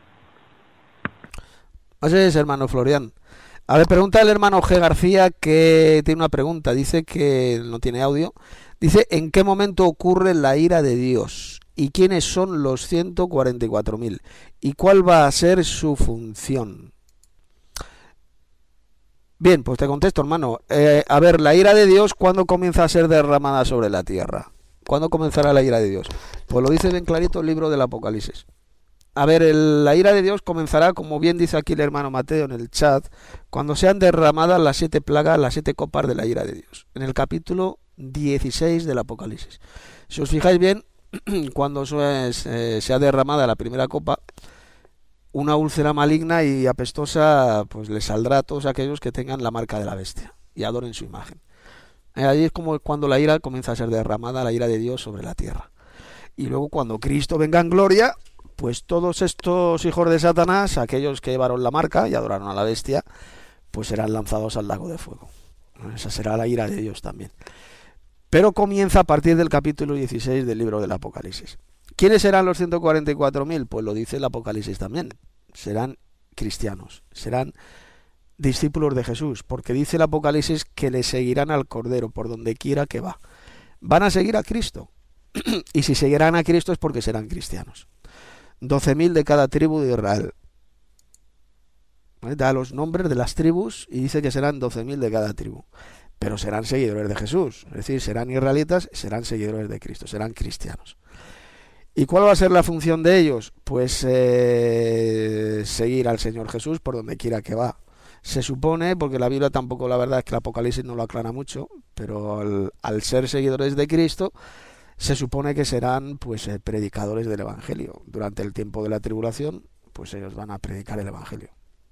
S3: Así es, hermano Florian. A ver, pregunta el hermano G. García, que tiene una pregunta. Dice que no tiene audio. Dice, ¿en qué momento ocurre la ira de Dios? ¿Y quiénes son los 144.000? ¿Y cuál va a ser su función? Bien, pues te contesto, hermano. A ver, la ira de Dios, ¿cuándo comienza a ser derramada sobre la tierra? ¿Cuándo comenzará la ira de Dios? Pues lo dice bien clarito el libro del Apocalipsis. A ver, la ira de Dios comenzará, como bien dice aquí el hermano Mateo en el chat, cuando sean derramadas las 7 plagas, las 7 copas de la ira de Dios. En el capítulo 16 del Apocalipsis. Si os fijáis bien, cuando sea derramada la primera copa, una úlcera maligna y apestosa pues le saldrá a todos aquellos que tengan la marca de la bestia y adoren su imagen. Ahí es como cuando la ira comienza a ser derramada, la ira de Dios sobre la tierra. Y luego cuando Cristo venga en gloria, pues todos estos hijos de Satanás, aquellos que llevaron la marca y adoraron a la bestia, pues serán lanzados al lago de fuego. Esa será la ira de Dios también. Pero comienza a partir del capítulo 16 del libro del Apocalipsis. ¿Quiénes serán los 144.000? Pues lo dice el Apocalipsis también. Serán cristianos, serán discípulos de Jesús, porque dice el Apocalipsis que le seguirán al Cordero por donde quiera que va. Van a seguir a Cristo. Y si seguirán a Cristo es porque serán cristianos. 12.000 de cada tribu de Israel. Da los nombres de las tribus y dice que serán 12.000 de cada tribu. Pero serán seguidores de Jesús, es decir, serán israelitas, serán seguidores de Cristo, serán cristianos. ¿Y cuál va a ser la función de ellos? Pues seguir al Señor Jesús por donde quiera que va. Se supone, porque la Biblia tampoco, la verdad es que el Apocalipsis no lo aclara mucho, pero al ser seguidores de Cristo, se supone que serán pues predicadores del Evangelio. Durante el tiempo de la tribulación, pues ellos van a predicar el Evangelio.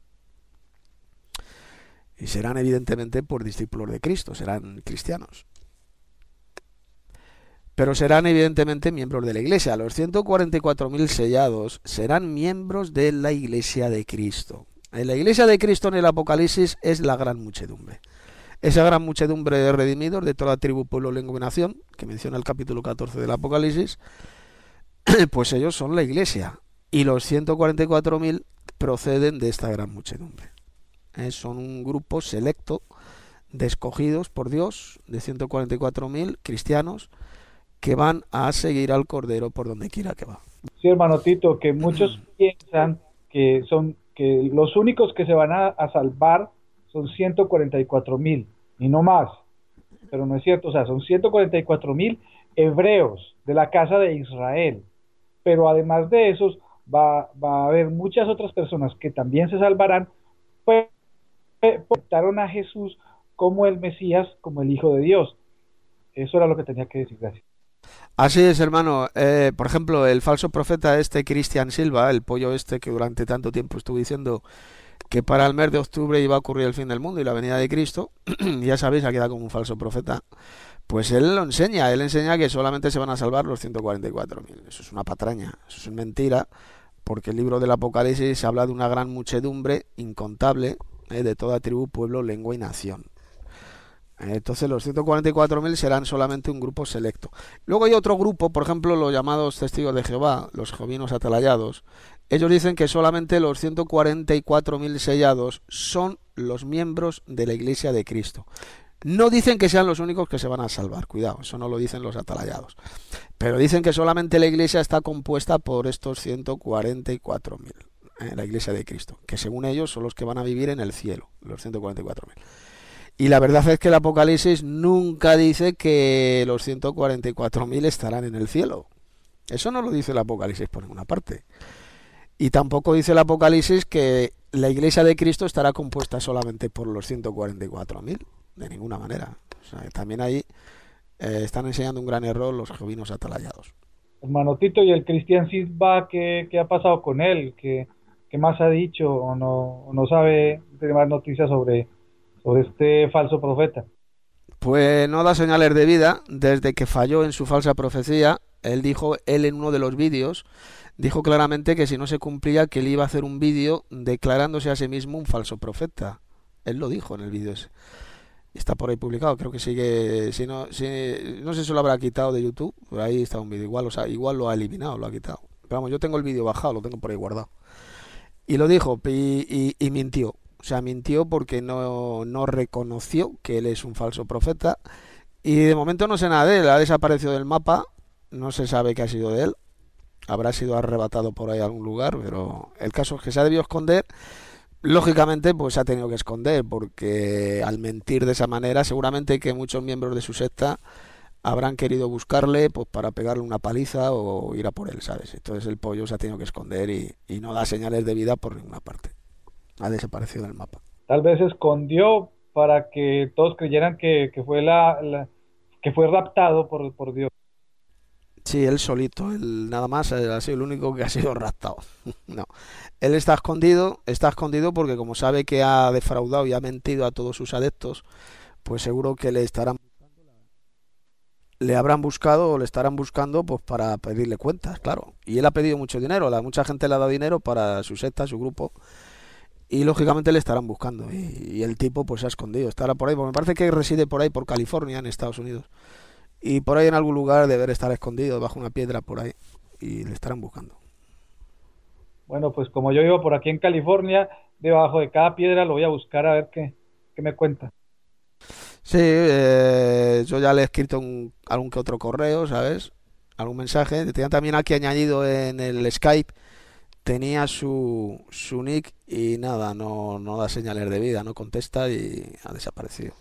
S3: Y serán evidentemente por discípulos de Cristo, serán cristianos. Pero serán evidentemente miembros de la Iglesia. Los 144.000 sellados serán miembros de la Iglesia de Cristo. En la Iglesia de Cristo en el Apocalipsis es la gran muchedumbre. Esa gran muchedumbre de redimidos de toda tribu, pueblo, lengua y nación, que menciona el capítulo 14 del Apocalipsis, pues ellos son la Iglesia. Y los 144.000 proceden de esta gran muchedumbre. Son un grupo selecto de escogidos por Dios, de 144.000 cristianos, que van a seguir al Cordero por donde quiera que va.
S5: Sí, hermano Tito, que muchos piensan que los únicos que se van a salvar son 144.000 y no más, pero no es cierto. O sea, son 144.000 hebreos de la casa de Israel, pero además de esos va a haber muchas otras personas que también se salvarán, pues aceptaron a Jesús como el Mesías, como el Hijo de Dios. Eso era lo que tenía que decir. Gracias.
S3: Así es, hermano. Por ejemplo, el falso profeta Cristian Silva, el pollo que durante tanto tiempo estuvo diciendo que para el mes de octubre iba a ocurrir el fin del mundo y la venida de Cristo. Ya sabéis, ha quedado como un falso profeta. Pues él enseña que solamente se van a salvar los 144.000. Eso es una patraña, eso es mentira, porque el libro del Apocalipsis habla de una gran muchedumbre incontable, de toda tribu, pueblo, lengua y nación. Entonces los 144.000 serán solamente un grupo selecto. Luego hay otro grupo, por ejemplo, los llamados testigos de Jehová, los jovinos atalayados. Ellos dicen que solamente los 144.000 sellados son los miembros de la Iglesia de Cristo. No dicen que sean los únicos que se van a salvar, cuidado, eso no lo dicen los atalayados. Pero dicen que solamente la Iglesia está compuesta por estos 144.000, la Iglesia de Cristo, que según ellos son los que van a vivir en el cielo, los 144.000. Y la verdad es que el Apocalipsis nunca dice que los 144.000 estarán en el cielo. Eso no lo dice el Apocalipsis por ninguna parte. Y tampoco dice el Apocalipsis que la Iglesia de Cristo estará compuesta solamente por los 144.000. De ninguna manera. O sea, también ahí están enseñando un gran error los jovinos atalayados.
S5: Hermano Tito, ¿y el Cristian Silva qué ha pasado con él? ¿Qué más ha dicho? ¿O no sabe, tiene más noticias sobre este falso profeta?
S3: Pues no da señales de vida desde que falló en su falsa profecía. Él en uno de los vídeos, dijo claramente que si no se cumplía, que él iba a hacer un vídeo declarándose a sí mismo un falso profeta. Él lo dijo en el vídeo ese. Está por ahí publicado, creo que sigue, no sé si lo habrá quitado de YouTube, por ahí está un vídeo, igual lo ha eliminado, lo ha quitado. Pero vamos, yo tengo el vídeo bajado, lo tengo por ahí guardado. Y lo dijo, y mintió. O sea, mintió porque no reconoció que él es un falso profeta. Y de momento no sé nada de él, ha desaparecido del mapa, no se sabe qué ha sido de él. Habrá sido arrebatado por ahí a algún lugar, pero el caso es que se ha debido esconder. Lógicamente, pues se ha tenido que esconder, porque al mentir de esa manera, seguramente que muchos miembros de su secta habrán querido buscarle pues para pegarle una paliza o ir a por él, ¿sabes? Entonces el pollo se ha tenido que esconder y no da señales de vida por ninguna parte. Ha desaparecido del mapa.
S5: Tal vez se escondió para que todos creyeran que fue que fue raptado por Dios.
S3: Sí, él solito, él nada más ha sido el único que ha sido raptado. No, él está escondido porque como sabe que ha defraudado y ha mentido a todos sus adeptos, pues seguro que le habrán buscado o le estarán buscando pues para pedirle cuentas, claro. Y él ha pedido mucho dinero, mucha gente le ha dado dinero para su secta, su grupo, y lógicamente le estarán buscando. Y el tipo pues se ha escondido, estará por ahí, porque me parece que reside por ahí, por California, en Estados Unidos. Y por ahí en algún lugar deber estar escondido bajo una piedra por ahí y le estarán buscando.
S5: Bueno, pues como yo vivo por aquí en California, debajo de cada piedra lo voy a buscar a ver qué me cuenta.
S3: Sí, yo ya le he escrito algún que otro correo, ¿sabes? Algún mensaje. Tenía también aquí añadido en el Skype, tenía su nick y nada, no da señales de vida, no contesta y ha desaparecido.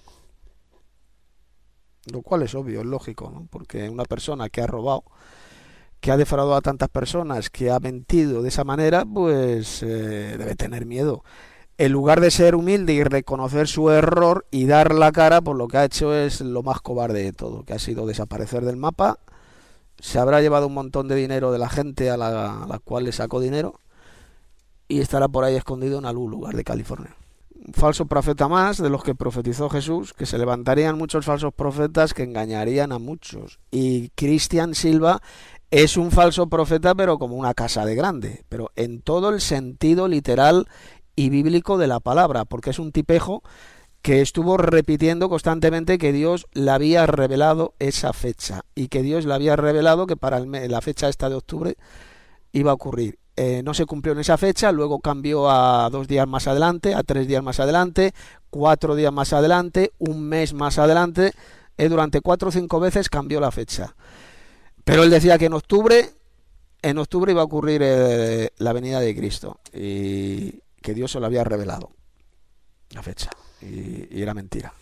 S3: Lo cual es obvio, es lógico, ¿no? Porque una persona que ha robado, que ha defraudado a tantas personas, que ha mentido de esa manera, pues debe tener miedo. En lugar de ser humilde y reconocer su error y dar la cara, pues lo que ha hecho es lo más cobarde de todo, que ha sido desaparecer del mapa. Se habrá llevado un montón de dinero de la gente a la cual le sacó dinero y estará por ahí escondido en algún lugar de California. Un falso profeta más de los que profetizó Jesús, que se levantarían muchos falsos profetas que engañarían a muchos. Y Cristian Silva es un falso profeta, pero como una casa de grande, pero en todo el sentido literal y bíblico de la palabra, porque es un tipejo que estuvo repitiendo constantemente que Dios le había revelado esa fecha y que Dios le había revelado que para la fecha esta de octubre iba a ocurrir. No se cumplió en esa fecha, luego cambió a 2 días más adelante, a 3 días más adelante, 4 días más adelante, un mes más adelante, durante 4 o 5 veces cambió la fecha. Pero él decía que en octubre iba a ocurrir la venida de Cristo y que Dios se lo había revelado, la fecha, y era mentira.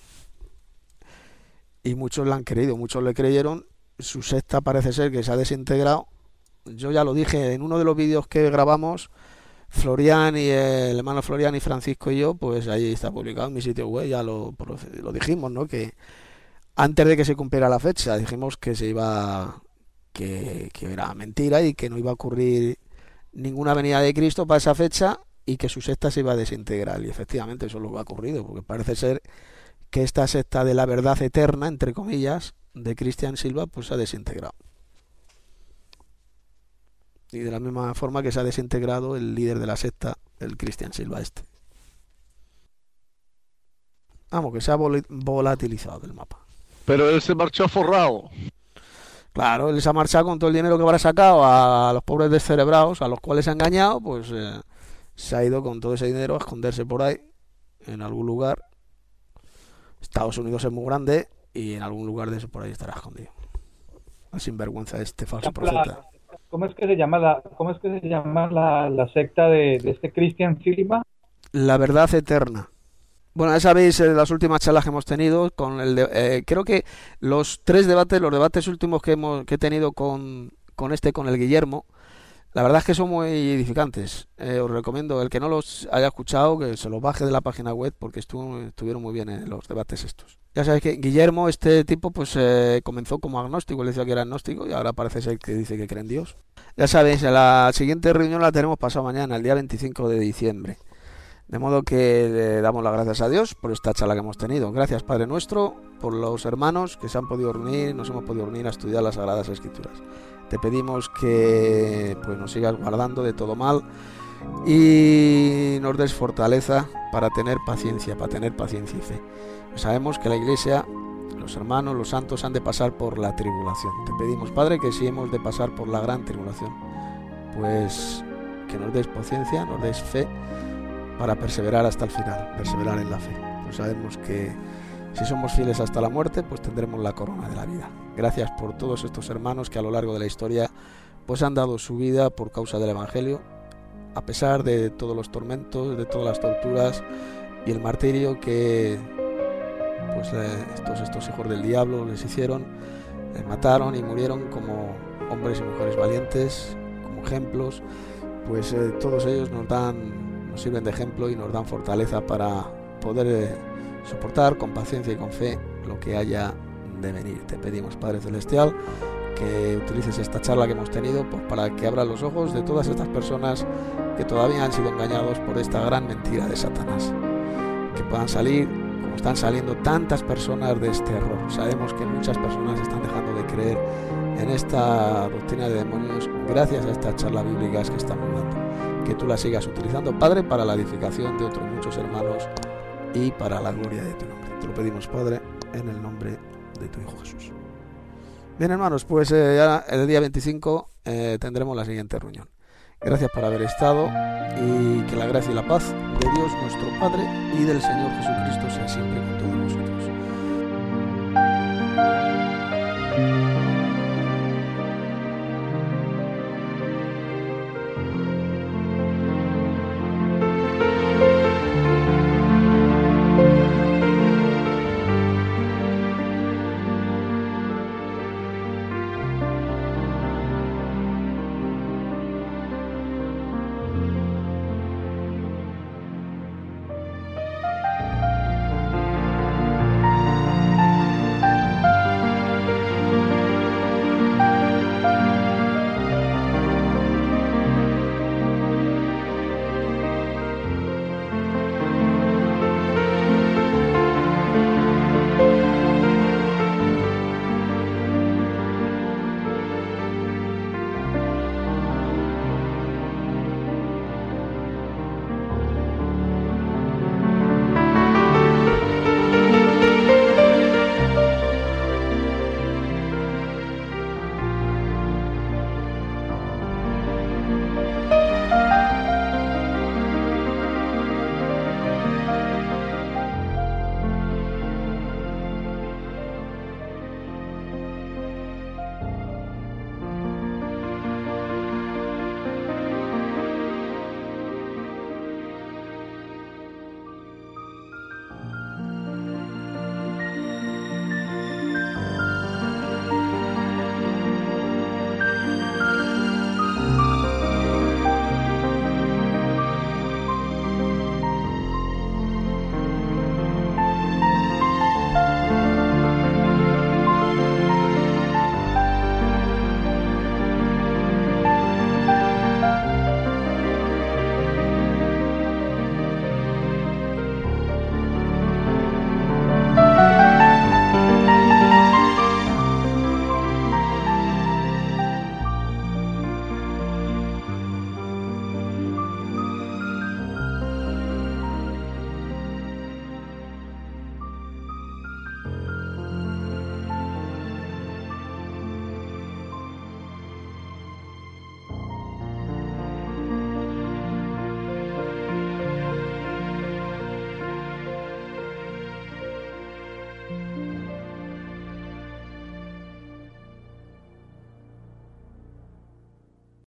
S3: Y muchos la han creído, muchos le creyeron, su secta parece ser que se ha desintegrado. Yo ya lo dije en uno de los vídeos que grabamos, Florian y el hermano Florian y Francisco y yo, pues ahí está publicado en mi sitio web, ya lo dijimos, ¿no? Que antes de que se cumpliera la fecha, dijimos que que era mentira y que no iba a ocurrir ninguna venida de Cristo para esa fecha y que su secta se iba a desintegrar. Y efectivamente eso es lo que ha ocurrido, porque parece ser que esta secta de la verdad eterna, entre comillas, de Cristian Silva, pues se ha desintegrado. Y de la misma forma que se ha desintegrado el líder de la secta, el Cristian Silva este. Vamos, que se ha volatilizado del mapa.
S8: Pero él se marchó forrado.
S3: Claro, él se ha marchado con todo el dinero que habrá sacado a los pobres descerebrados, a los cuales ha engañado, pues se ha ido con todo ese dinero a esconderse por ahí, en algún lugar. Estados Unidos es muy grande y en algún lugar de eso por ahí estará escondido. El sinvergüenza este falso profeta.
S5: ¿Cómo es que se llama la secta de este Cristian Silva?
S3: La verdad eterna. Bueno, ya sabéis las últimas charlas que hemos tenido con creo que los debates últimos que he tenido con el Guillermo, la verdad es que son muy edificantes. Os recomiendo, el que no los haya escuchado, que se los baje de la página web, porque estuvieron muy bien los debates estos. Ya sabéis que Guillermo, este tipo, pues comenzó como agnóstico, él decía que era agnóstico y ahora parece ser que dice que cree en Dios. Ya sabéis, la siguiente reunión la tenemos pasado mañana, el día 25 de diciembre. De modo que le damos las gracias a Dios por esta charla que hemos tenido. Gracias, Padre nuestro, por los hermanos que se han podido reunir, nos hemos podido reunir a estudiar las Sagradas Escrituras. Te pedimos que pues nos sigas guardando de todo mal y nos des fortaleza para tener paciencia y fe. Sabemos que la Iglesia, los hermanos, los santos han de pasar por la tribulación. Te pedimos, Padre, que si hemos de pasar por la gran tribulación, pues que nos des paciencia, nos des fe para perseverar hasta el final, perseverar en la fe. Pues sabemos que si somos fieles hasta la muerte, pues tendremos la corona de la vida. Gracias por todos estos hermanos que a lo largo de la historia pues han dado su vida por causa del Evangelio, a pesar de todos los tormentos, de todas las torturas y el martirio que pues estos hijos del diablo les hicieron. Les mataron y murieron como hombres y mujeres valientes, como ejemplos. Pues todos ellos nos sirven de ejemplo y nos dan fortaleza para poder soportar con paciencia y con fe lo que haya de venir. Te pedimos, Padre Celestial, que utilices esta charla que hemos tenido pues, para que abra los ojos de todas estas personas que todavía han sido engañados por esta gran mentira de Satanás. Que puedan salir, como están saliendo tantas personas de este error. Sabemos que muchas personas están dejando de creer en esta doctrina de demonios gracias a estas charlas bíblicas que estamos dando. Que tú las sigas utilizando, Padre, para la edificación de otros muchos hermanos y para la gloria de tu nombre. Te lo pedimos, Padre, en el nombre de tu Hijo Jesús. Bien, hermanos, pues ya el día 25 tendremos la siguiente reunión. Gracias por haber estado y que la gracia y la paz de Dios nuestro Padre y del Señor Jesucristo sea siempre con todos nosotros.